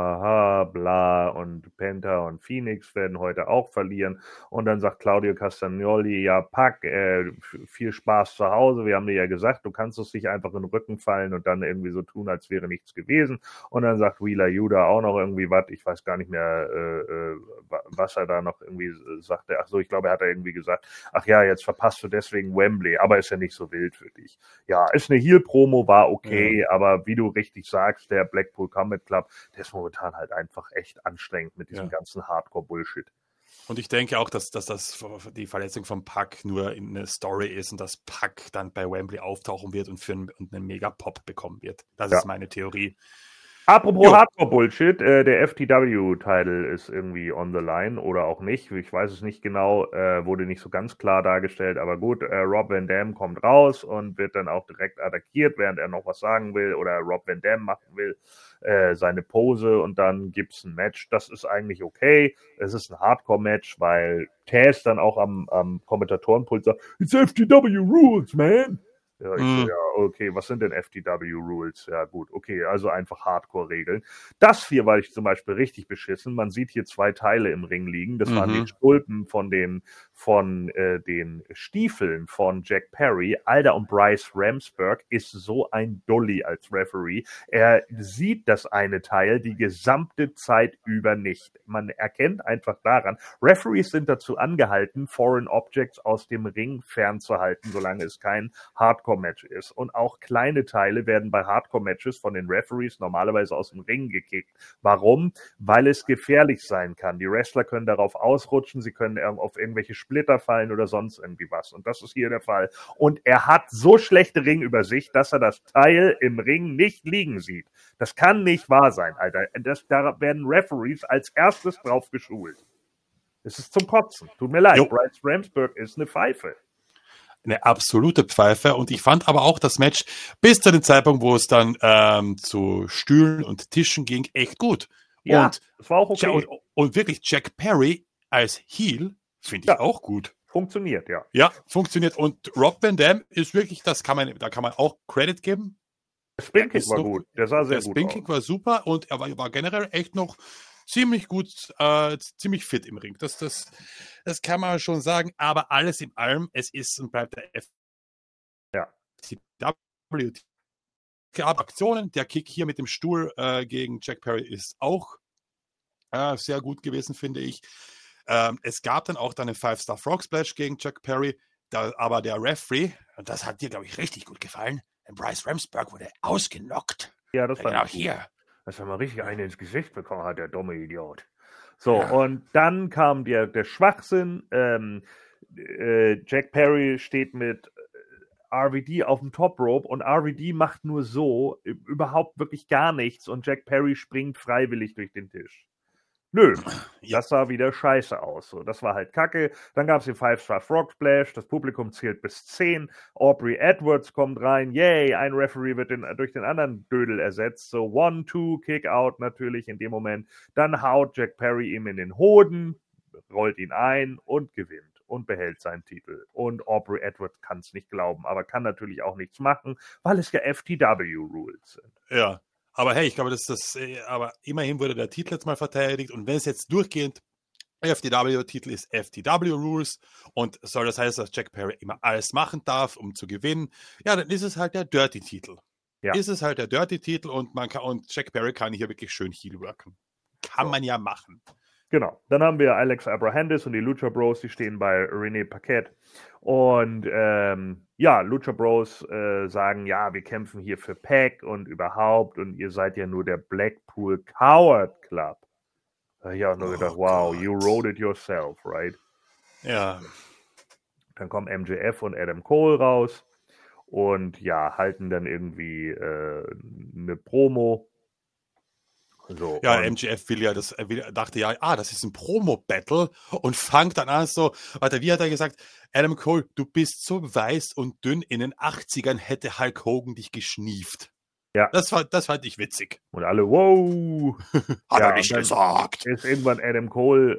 bla. Und Penta und Phoenix werden heute auch verlieren. Und dann sagt Claudio Castagnoli, ja, Pac, viel Spaß zu Hause. Wir haben dir ja gesagt, du kannst es dich einfach in den Rücken fallen und dann irgendwie so tun, als wäre nichts gewesen. Und dann sagt Wheeler Yuta auch noch irgendwie was, ich weiß gar nicht mehr, was er da noch irgendwie sagte. Ach so, ich glaube, er hat irgendwie gesagt, ach ja, jetzt verpasst du deswegen Wembley, aber ist ja nicht so wild für dich. Ja, ist eine Heel-Promo, war okay, aber wie du richtig sagst, der Blackpool Combat Club, der ist momentan halt einfach echt anstrengend mit diesem ganzen Hardcore-Bullshit. Und ich denke auch, dass die Verletzung von Pac nur eine Story ist und dass Pac dann bei Wembley auftauchen wird und einen Mega-Pop bekommen wird. Das ist meine Theorie. Apropos Hardcore-Bullshit, der FTW-Title ist irgendwie on the line oder auch nicht. Ich weiß es nicht genau, wurde nicht so ganz klar dargestellt, aber gut, Rob Van Dam kommt raus und wird dann auch direkt attackiert, während er noch was sagen will oder Rob Van Dam machen will, seine Pose und dann gibt's ein Match. Das ist eigentlich okay. Es ist ein Hardcore-Match, weil Taz dann auch am Kommentatorenpult sagt, it's FTW Rules, man. Ja, ich so, ja, okay, was sind denn FTW-Rules? Ja, gut, okay, also einfach Hardcore-Regeln. Das hier war ich zum Beispiel richtig beschissen. Man sieht hier 2 Teile im Ring liegen. Das waren die Stulpen von den Stiefeln von Jack Perry. Alter, und Bryce Ramsberg ist so ein Dulli als Referee. Er sieht das eine Teil die gesamte Zeit über nicht. Man erkennt einfach daran, Referees sind dazu angehalten, Foreign Objects aus dem Ring fernzuhalten, solange es kein Hardcore-Match ist. Und auch kleine Teile werden bei Hardcore-Matches von den Referees normalerweise aus dem Ring gekickt. Warum? Weil es gefährlich sein kann. Die Wrestler können darauf ausrutschen, sie können auf irgendwelche Splitter fallen oder sonst irgendwie was. Und das ist hier der Fall. Und er hat so schlechte Ringübersicht, dass er das Teil im Ring nicht liegen sieht. Das kann nicht wahr sein, Alter. Da werden Referees als erstes drauf geschult. Es ist zum Kotzen. Tut mir leid. Bryce Ramsberg ist eine Pfeife. Eine absolute Pfeife. Und ich fand aber auch das Match bis zu dem Zeitpunkt, wo es dann zu Stühlen und Tischen ging, echt gut. Ja, und das war auch okay. Und wirklich Jack Perry als Heel finde ich auch gut. Funktioniert, ja. Ja, funktioniert. Und Rob Van Dam ist wirklich, da kann man auch Credit geben. Der Spinkick war gut. Der sah sehr gut aus. Der Spinkick war super und er war generell echt noch ziemlich gut, ziemlich fit im Ring. Das kann man schon sagen, aber alles in allem, es ist und bleibt der FTW. Aktionen, der Kick hier mit dem Stuhl gegen Jack Perry ist auch sehr gut gewesen, finde ich. Es gab dann auch einen 5-Star Frog Splash gegen Jack Perry, aber der Referee, und das hat dir, glaube ich, richtig gut gefallen, Bryce Ramsberg wurde ausgenockt. Ja, das war genau hier. Dass er mal richtig eine ins Gesicht bekommen hat, der dumme Idiot. So, und dann kam der Schwachsinn. Jack Perry steht mit RVD auf dem Top Rope und RVD macht nur so, überhaupt wirklich gar nichts und Jack Perry springt freiwillig durch den Tisch. Nö, das sah wieder scheiße aus. So, das war halt kacke. Dann gab es den 5-Star Frog Splash. Das Publikum zählt bis 10. Aubrey Edwards kommt rein. Yay, ein Referee wird durch den anderen Dödel ersetzt. So 1-2, Kick-Out natürlich in dem Moment. Dann haut Jack Perry ihm in den Hoden, rollt ihn ein und gewinnt und behält seinen Titel. Und Aubrey Edwards kann es nicht glauben, aber kann natürlich auch nichts machen, weil es ja FTW-Rules sind. Ja. Aber hey, ich glaube, aber immerhin wurde der Titel jetzt mal verteidigt und wenn es jetzt durchgehend FTW-Titel ist FTW-Rules und soll das heißen, dass Jack Perry immer alles machen darf, um zu gewinnen, ja, dann ist es halt der Dirty-Titel. Ja. Ist es halt der Dirty-Titel und Jack Perry kann hier wirklich schön heel worken. Kann man ja machen. Genau. Dann haben wir Alex Abrahandis und die Lucha Bros, die stehen bei René Paquette. Und Lucha Bros sagen, ja, wir kämpfen hier für Pac und überhaupt und ihr seid ja nur der Blackpool Coward Club. Ich habe nur gedacht, wow, you wrote it yourself, right? Ja. Dann kommen MJF und Adam Cole raus. und ja, halten dann irgendwie eine Promo. So, Ja, und MJF dachte ja, das ist ein Promo-Battle und fangt dann an so, warte, wie hat er gesagt? Adam Cole, du bist so weiß und dünn, in den 80ern hätte Hulk Hogan dich geschnieft. ja, Das fand ich witzig. und alle, wow! Hat er Ja, und nicht dann gesagt. ist irgendwann Adam Cole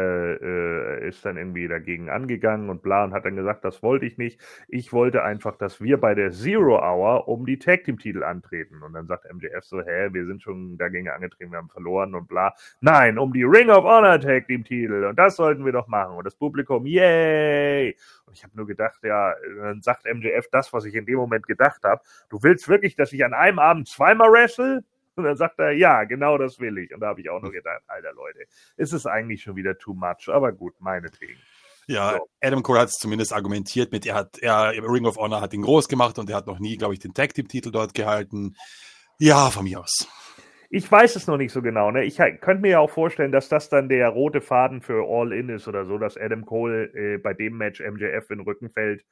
ist dann irgendwie dagegen angegangen und bla und hat dann gesagt, das wollte ich nicht. Ich wollte einfach, dass wir bei der Zero Hour um die Tag Team Titel antreten. Und dann sagt MJF so, wir sind schon dagegen angetreten, wir haben verloren und bla. Nein, um die Ring of Honor Tag Team Titel und das sollten wir doch machen. Und das Publikum, yay! Und ich habe nur gedacht, ja, dann sagt MJF das, was ich in dem Moment gedacht habe. Du willst wirklich, dass ich an einem Abend zweimal wrestle? Und dann sagt er, ja, genau das will ich. Und da habe ich auch nur gedacht, alter Leute, ist es eigentlich schon wieder too much, aber gut, meinetwegen. Ja, So. Adam Cole hat es zumindest argumentiert mit, Ring of Honor hat ihn groß gemacht und er hat noch nie, glaube ich, den Tag Team Titel dort gehalten. Ja, von mir aus. Ich weiß es noch nicht so genau. Ne? Ich könnte mir ja auch vorstellen, dass das dann der rote Faden für All In ist oder so, dass Adam Cole bei dem Match MJF in den Rücken fällt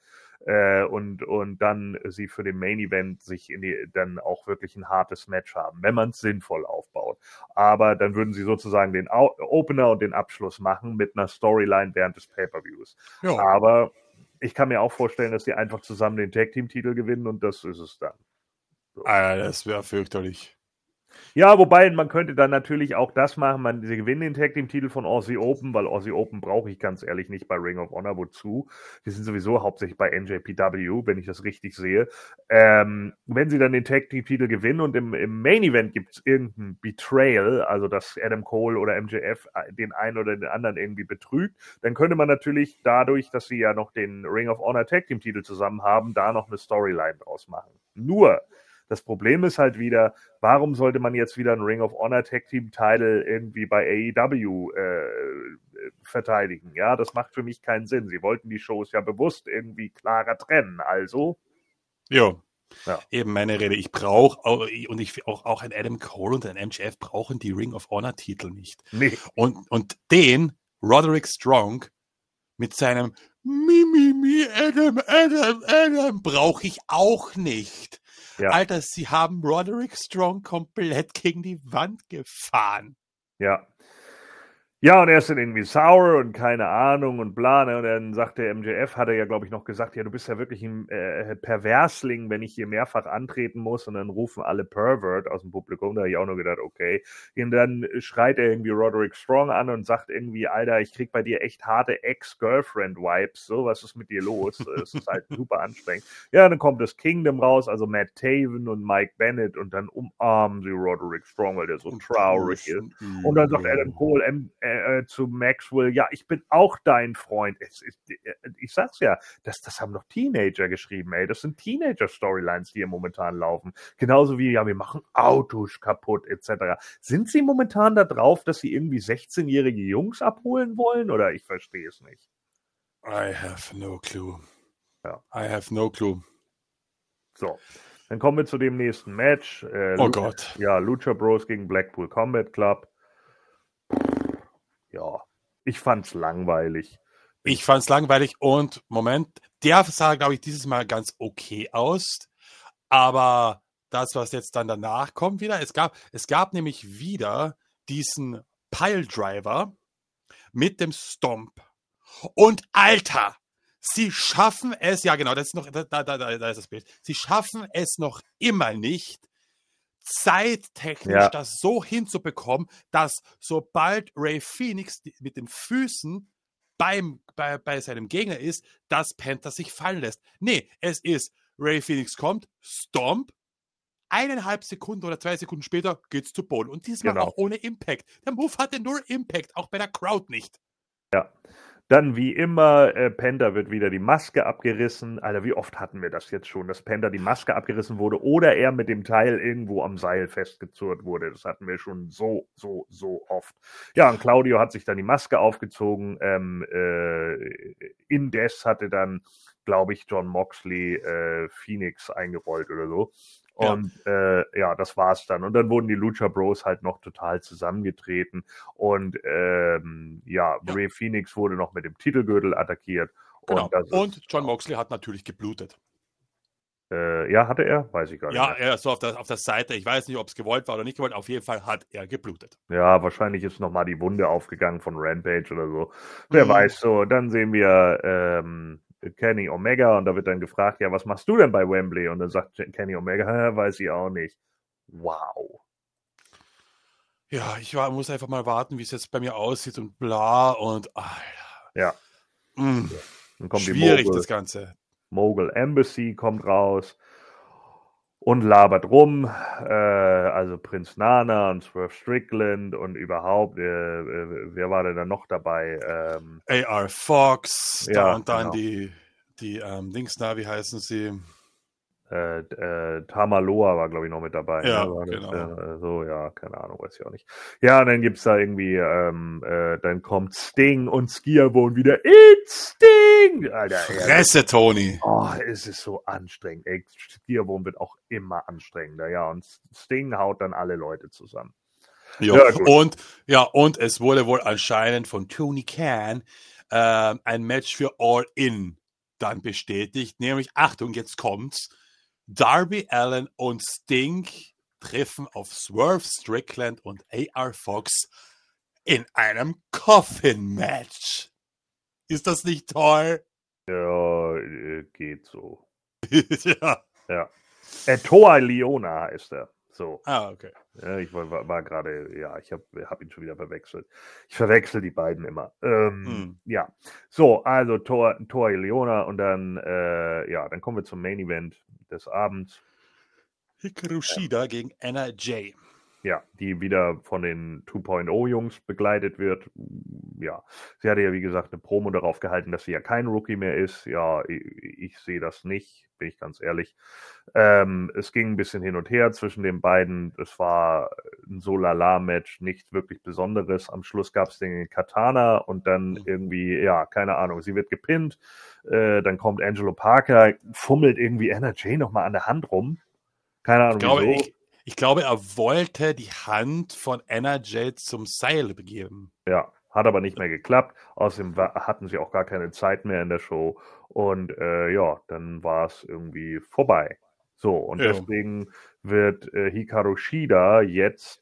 und dann sie für den Main Event sich dann auch wirklich ein hartes Match haben, wenn man es sinnvoll aufbaut. Aber dann würden sie sozusagen den Opener und den Abschluss machen mit einer Storyline während des Pay-Per-Views. Ja. Aber ich kann mir auch vorstellen, dass sie einfach zusammen den Tag-Team-Titel gewinnen und das ist es dann. So. Das wäre fürchterlich. Ja, wobei man könnte dann natürlich auch das machen, sie gewinnen den Tag Team Titel von Aussie Open, weil Aussie Open brauche ich ganz ehrlich nicht bei Ring of Honor, wozu? Die sind sowieso hauptsächlich bei NJPW, wenn ich das richtig sehe. Wenn sie dann den Tag Team Titel gewinnen und im Main Event gibt es irgendein Betrayal, also dass Adam Cole oder MJF den einen oder den anderen irgendwie betrügt, dann könnte man natürlich dadurch, dass sie ja noch den Ring of Honor Tag Team Titel zusammen haben, da noch eine Storyline draus machen. Nur, das Problem ist halt wieder, warum sollte man jetzt wieder einen Ring of Honor Tag Team Title irgendwie bei AEW verteidigen? Ja, das macht für mich keinen Sinn. Sie wollten die Shows ja bewusst irgendwie klarer trennen. Also. Jo. Ja. Eben meine Rede. Ich brauche, und ich auch ein Adam Cole und ein MJF brauchen die Ring of Honor Titel nicht. Nee. Und den Roderick Strong mit seinem Adam brauche ich auch nicht. Ja. Alter, sie haben Roderick Strong komplett gegen die Wand gefahren. Ja. Ja, und er ist dann irgendwie sauer und keine Ahnung und bla, ne? Und dann sagt der MJF, hat er ja, glaube ich, noch gesagt, ja, du bist ja wirklich ein Perversling, wenn ich hier mehrfach antreten muss. Und dann rufen alle Pervert aus dem Publikum. Da habe ich auch nur gedacht, okay. Und dann schreit er irgendwie Roderick Strong an und sagt irgendwie, Alter, ich krieg bei dir echt harte Ex-Girlfriend-Vibes. So, was ist mit dir los? Es ist halt super anstrengend. Ja, dann kommt das Kingdom raus, also Matt Taven und Mike Bennett und dann umarmen sie Roderick Strong, weil der so traurig ist. Und dann sagt Adam Cole zu Maxwell, ja, ich bin auch dein Freund. Ich sag's ja, das haben doch Teenager geschrieben, ey. Das sind Teenager-Storylines, die hier momentan laufen. Genauso wie, ja, wir machen Autos kaputt, etc. Sind sie momentan da drauf, dass sie irgendwie 16-jährige Jungs abholen wollen? Oder ich verstehe es nicht. I have no clue. Ja. I have no clue. So, dann kommen wir zu dem nächsten Match. Oh Gott. Ja, Lucha Bros gegen Blackpool Combat Club. Ja, ich fand's langweilig. Ich fand's langweilig und, Moment, der sah, glaube ich, dieses Mal ganz okay aus. Aber das, was jetzt dann danach kommt wieder, es gab nämlich wieder diesen Piledriver mit dem Stomp. Und Alter, sie schaffen es, ja genau, das ist noch, da ist das Bild. Sie schaffen es noch immer nicht, zeittechnisch das so hinzubekommen, dass sobald Ray Phoenix mit den Füßen bei seinem Gegner ist, dass Penta sich fallen lässt. Nee, es ist, Ray Phoenix kommt, Stomp, 1,5 Sekunden oder 2 Sekunden später geht's zu Boden. Und diesmal auch ohne Impact. Der Move hatte nur Impact, auch bei der Crowd nicht. Ja. Dann wie immer, Penta wird wieder die Maske abgerissen. Alter, wie oft hatten wir das jetzt schon, dass Penta die Maske abgerissen wurde oder er mit dem Teil irgendwo am Seil festgezurrt wurde. Das hatten wir schon so oft. Ja, und Claudio hat sich dann die Maske aufgezogen. Indes hatte dann, glaube ich, John Moxley Phoenix eingerollt oder so. Und das war's dann. Und dann wurden die Lucha Bros halt noch total zusammengetreten. Und Ray Phoenix wurde noch mit dem Titelgürtel attackiert. Genau. Und John Moxley hat natürlich geblutet. Ja, hatte er? Weiß ich gar nicht Ja, mehr. so auf der Seite. Ich weiß nicht, ob es gewollt war oder nicht gewollt. Auf jeden Fall hat er geblutet. Ja, wahrscheinlich ist nochmal die Wunde aufgegangen von Rampage oder so. Wer Mhm. weiß so. Dann sehen wir Kenny Omega und da wird dann gefragt, ja, was machst du denn bei Wembley? Und dann sagt Kenny Omega, weiß ich auch nicht. Wow. Ja, muss einfach mal warten, wie es jetzt bei mir aussieht und bla und Alter. Ja. Mm. Dann kommt Schwierig, die das Ganze. Mogul Embassy kommt raus und labert rum. Also Prinz Nana und Swerve Strickland und überhaupt, wer war denn da noch dabei? AR Fox, Ja, und dann genau. die Dings da, wie heißen sie? Tamaloa war, glaube ich, noch mit dabei. Ja, ne? War das, genau. so, ja, keine Ahnung, weiß ich auch nicht. Ja, und dann gibt's da irgendwie, dann kommt Sting und Skiabone wieder. It's Sting! Alter, Fresse, Tony. oh, es ist so anstrengend. Ey, Skiabone wird auch immer anstrengender, ja. Und Sting haut dann alle Leute zusammen. Jo. Ja, gut. Und es wurde wohl anscheinend von Tony Khan ein Match für All In dann bestätigt. Nämlich, Achtung, jetzt kommt's. Darby Allin und Sting treffen auf Swerve Strickland und AR Fox in einem Coffin-Match. Ist das nicht toll? Ja, geht so. Ja. Ja. Toa Leona heißt er. So. Ah, okay. Ja, ich war gerade, ja, ich hab ihn schon wieder verwechselt. Ich verwechsel die beiden immer. Ja. So, also Tor Leona und dann, dann kommen wir zum Main Event des Abends. Hikaru Shida gegen Anna Jay. Ja, die wieder von den 2.0-Jungs begleitet wird. Ja, sie hatte ja, wie gesagt, eine Promo darauf gehalten, dass sie ja kein Rookie mehr ist. Ja, ich sehe das nicht, bin ich ganz ehrlich. Es ging ein bisschen hin und her zwischen den beiden. Es war ein So-Lala-Match, nichts wirklich Besonderes. Am Schluss gab es den Katana und dann irgendwie, ja, keine Ahnung, sie wird gepinnt. Dann kommt Angelo Parker, fummelt irgendwie Anna Jay nochmal an der Hand rum. Keine Ahnung, wieso. Ich glaube, er wollte die Hand von Anna Jay zum Seil begeben. Ja, hat aber nicht mehr geklappt. Außerdem hatten sie auch gar keine Zeit mehr in der Show. Und dann war es irgendwie vorbei. So, und deswegen wird Hikaru Shida jetzt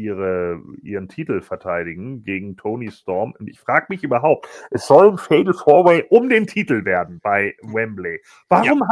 ihren Titel verteidigen gegen Toni Storm. Und ich frage mich überhaupt, es soll ein Fatal 4-Way um den Titel werden bei Wembley. Warum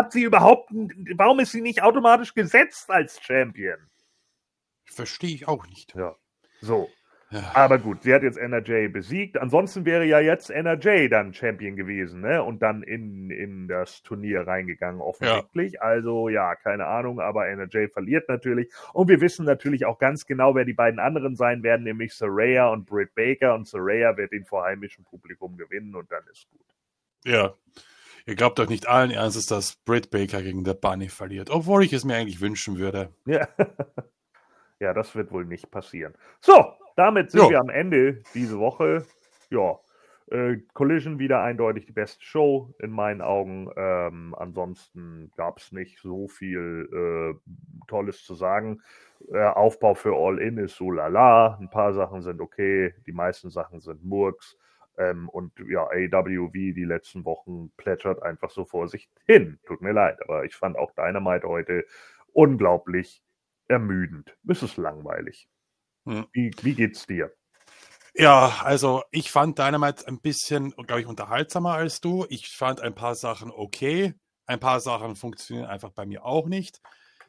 warum ist sie nicht automatisch gesetzt als Champion? Verstehe ich auch nicht. Ja, so. Ja. Aber gut, sie hat jetzt NRJ besiegt. Ansonsten wäre ja jetzt NRJ dann Champion gewesen, ne? Und dann in das Turnier reingegangen, offensichtlich. Ja. Also, ja, keine Ahnung, aber NRJ verliert natürlich. Und wir wissen natürlich auch ganz genau, wer die beiden anderen sein werden, nämlich Saraya und Britt Baker. Und Saraya wird den vor heimischem Publikum gewinnen und dann ist gut. Ja. Ihr glaubt doch nicht allen Ernstes, dass Britt Baker gegen The Bunny verliert. Obwohl ich es mir eigentlich wünschen würde. Ja. Ja, das wird wohl nicht passieren. So, damit sind wir am Ende diese Woche. Ja, Collision wieder eindeutig die beste Show in meinen Augen. Ansonsten gab es nicht so viel Tolles zu sagen. Aufbau für All In ist so lala. Ein paar Sachen sind okay, die meisten Sachen sind Murks. Und ja, AEW wie die letzten Wochen plätschert einfach so vor sich hin. Tut mir leid, aber ich fand auch Dynamite heute unglaublich ermüdend. Es ist langweilig. Wie geht's dir? Ja, also ich fand Dynamite ein bisschen, glaube ich, unterhaltsamer als du. Ich fand ein paar Sachen okay. Ein paar Sachen funktionieren einfach bei mir auch nicht.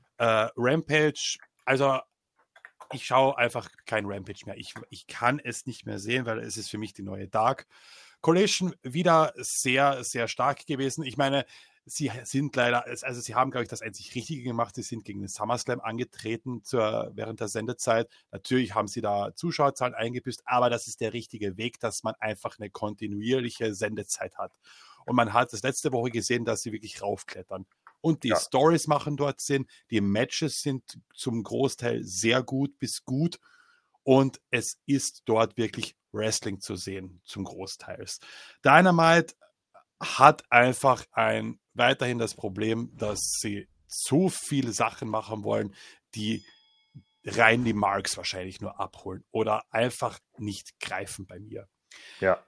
Rampage, also ich schaue einfach kein Rampage mehr. Ich kann es nicht mehr sehen, weil es ist für mich die neue Dark. Collision wieder sehr, sehr stark gewesen. Ich meine, sie sind leider, also sie haben, glaube ich, das einzig Richtige gemacht. Sie sind gegen den SummerSlam angetreten während der Sendezeit. Natürlich haben sie da Zuschauerzahlen eingebüßt, aber das ist der richtige Weg, dass man einfach eine kontinuierliche Sendezeit hat. Und man hat das letzte Woche gesehen, dass sie wirklich raufklettern. Und die Stories machen dort Sinn. Die Matches sind zum Großteil sehr gut bis gut. Und es ist dort wirklich Wrestling zu sehen, zum Großteil. Dynamite hat einfach weiterhin das Problem, dass sie so viele Sachen machen wollen, die rein die Marks wahrscheinlich nur abholen oder einfach nicht greifen bei mir. Ja.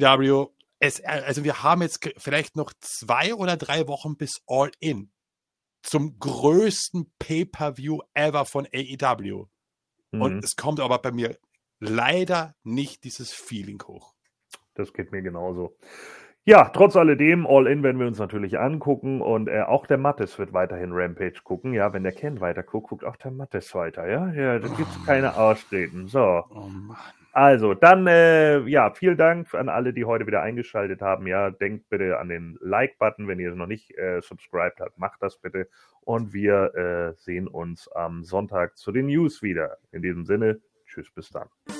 AEW, also wir haben jetzt vielleicht noch 2 oder 3 Wochen bis All In. zum größten Pay-Per-View ever von AEW. Und es kommt aber bei mir leider nicht dieses Feeling hoch. Das geht mir genauso. Ja, trotz alledem, All In werden wir uns natürlich angucken und auch der Mattes wird weiterhin Rampage gucken. Ja, wenn der Ken weiter guckt, guckt auch der Mattes weiter. Ja, da gibt es keine Ausreden. So. Oh Mann. Also, dann, vielen Dank an alle, die heute wieder eingeschaltet haben. Ja, denkt bitte an den Like-Button, wenn ihr es noch nicht subscribed habt, macht das bitte. Und wir sehen uns am Sonntag zu den News wieder. In diesem Sinne, tschüss, bis dann.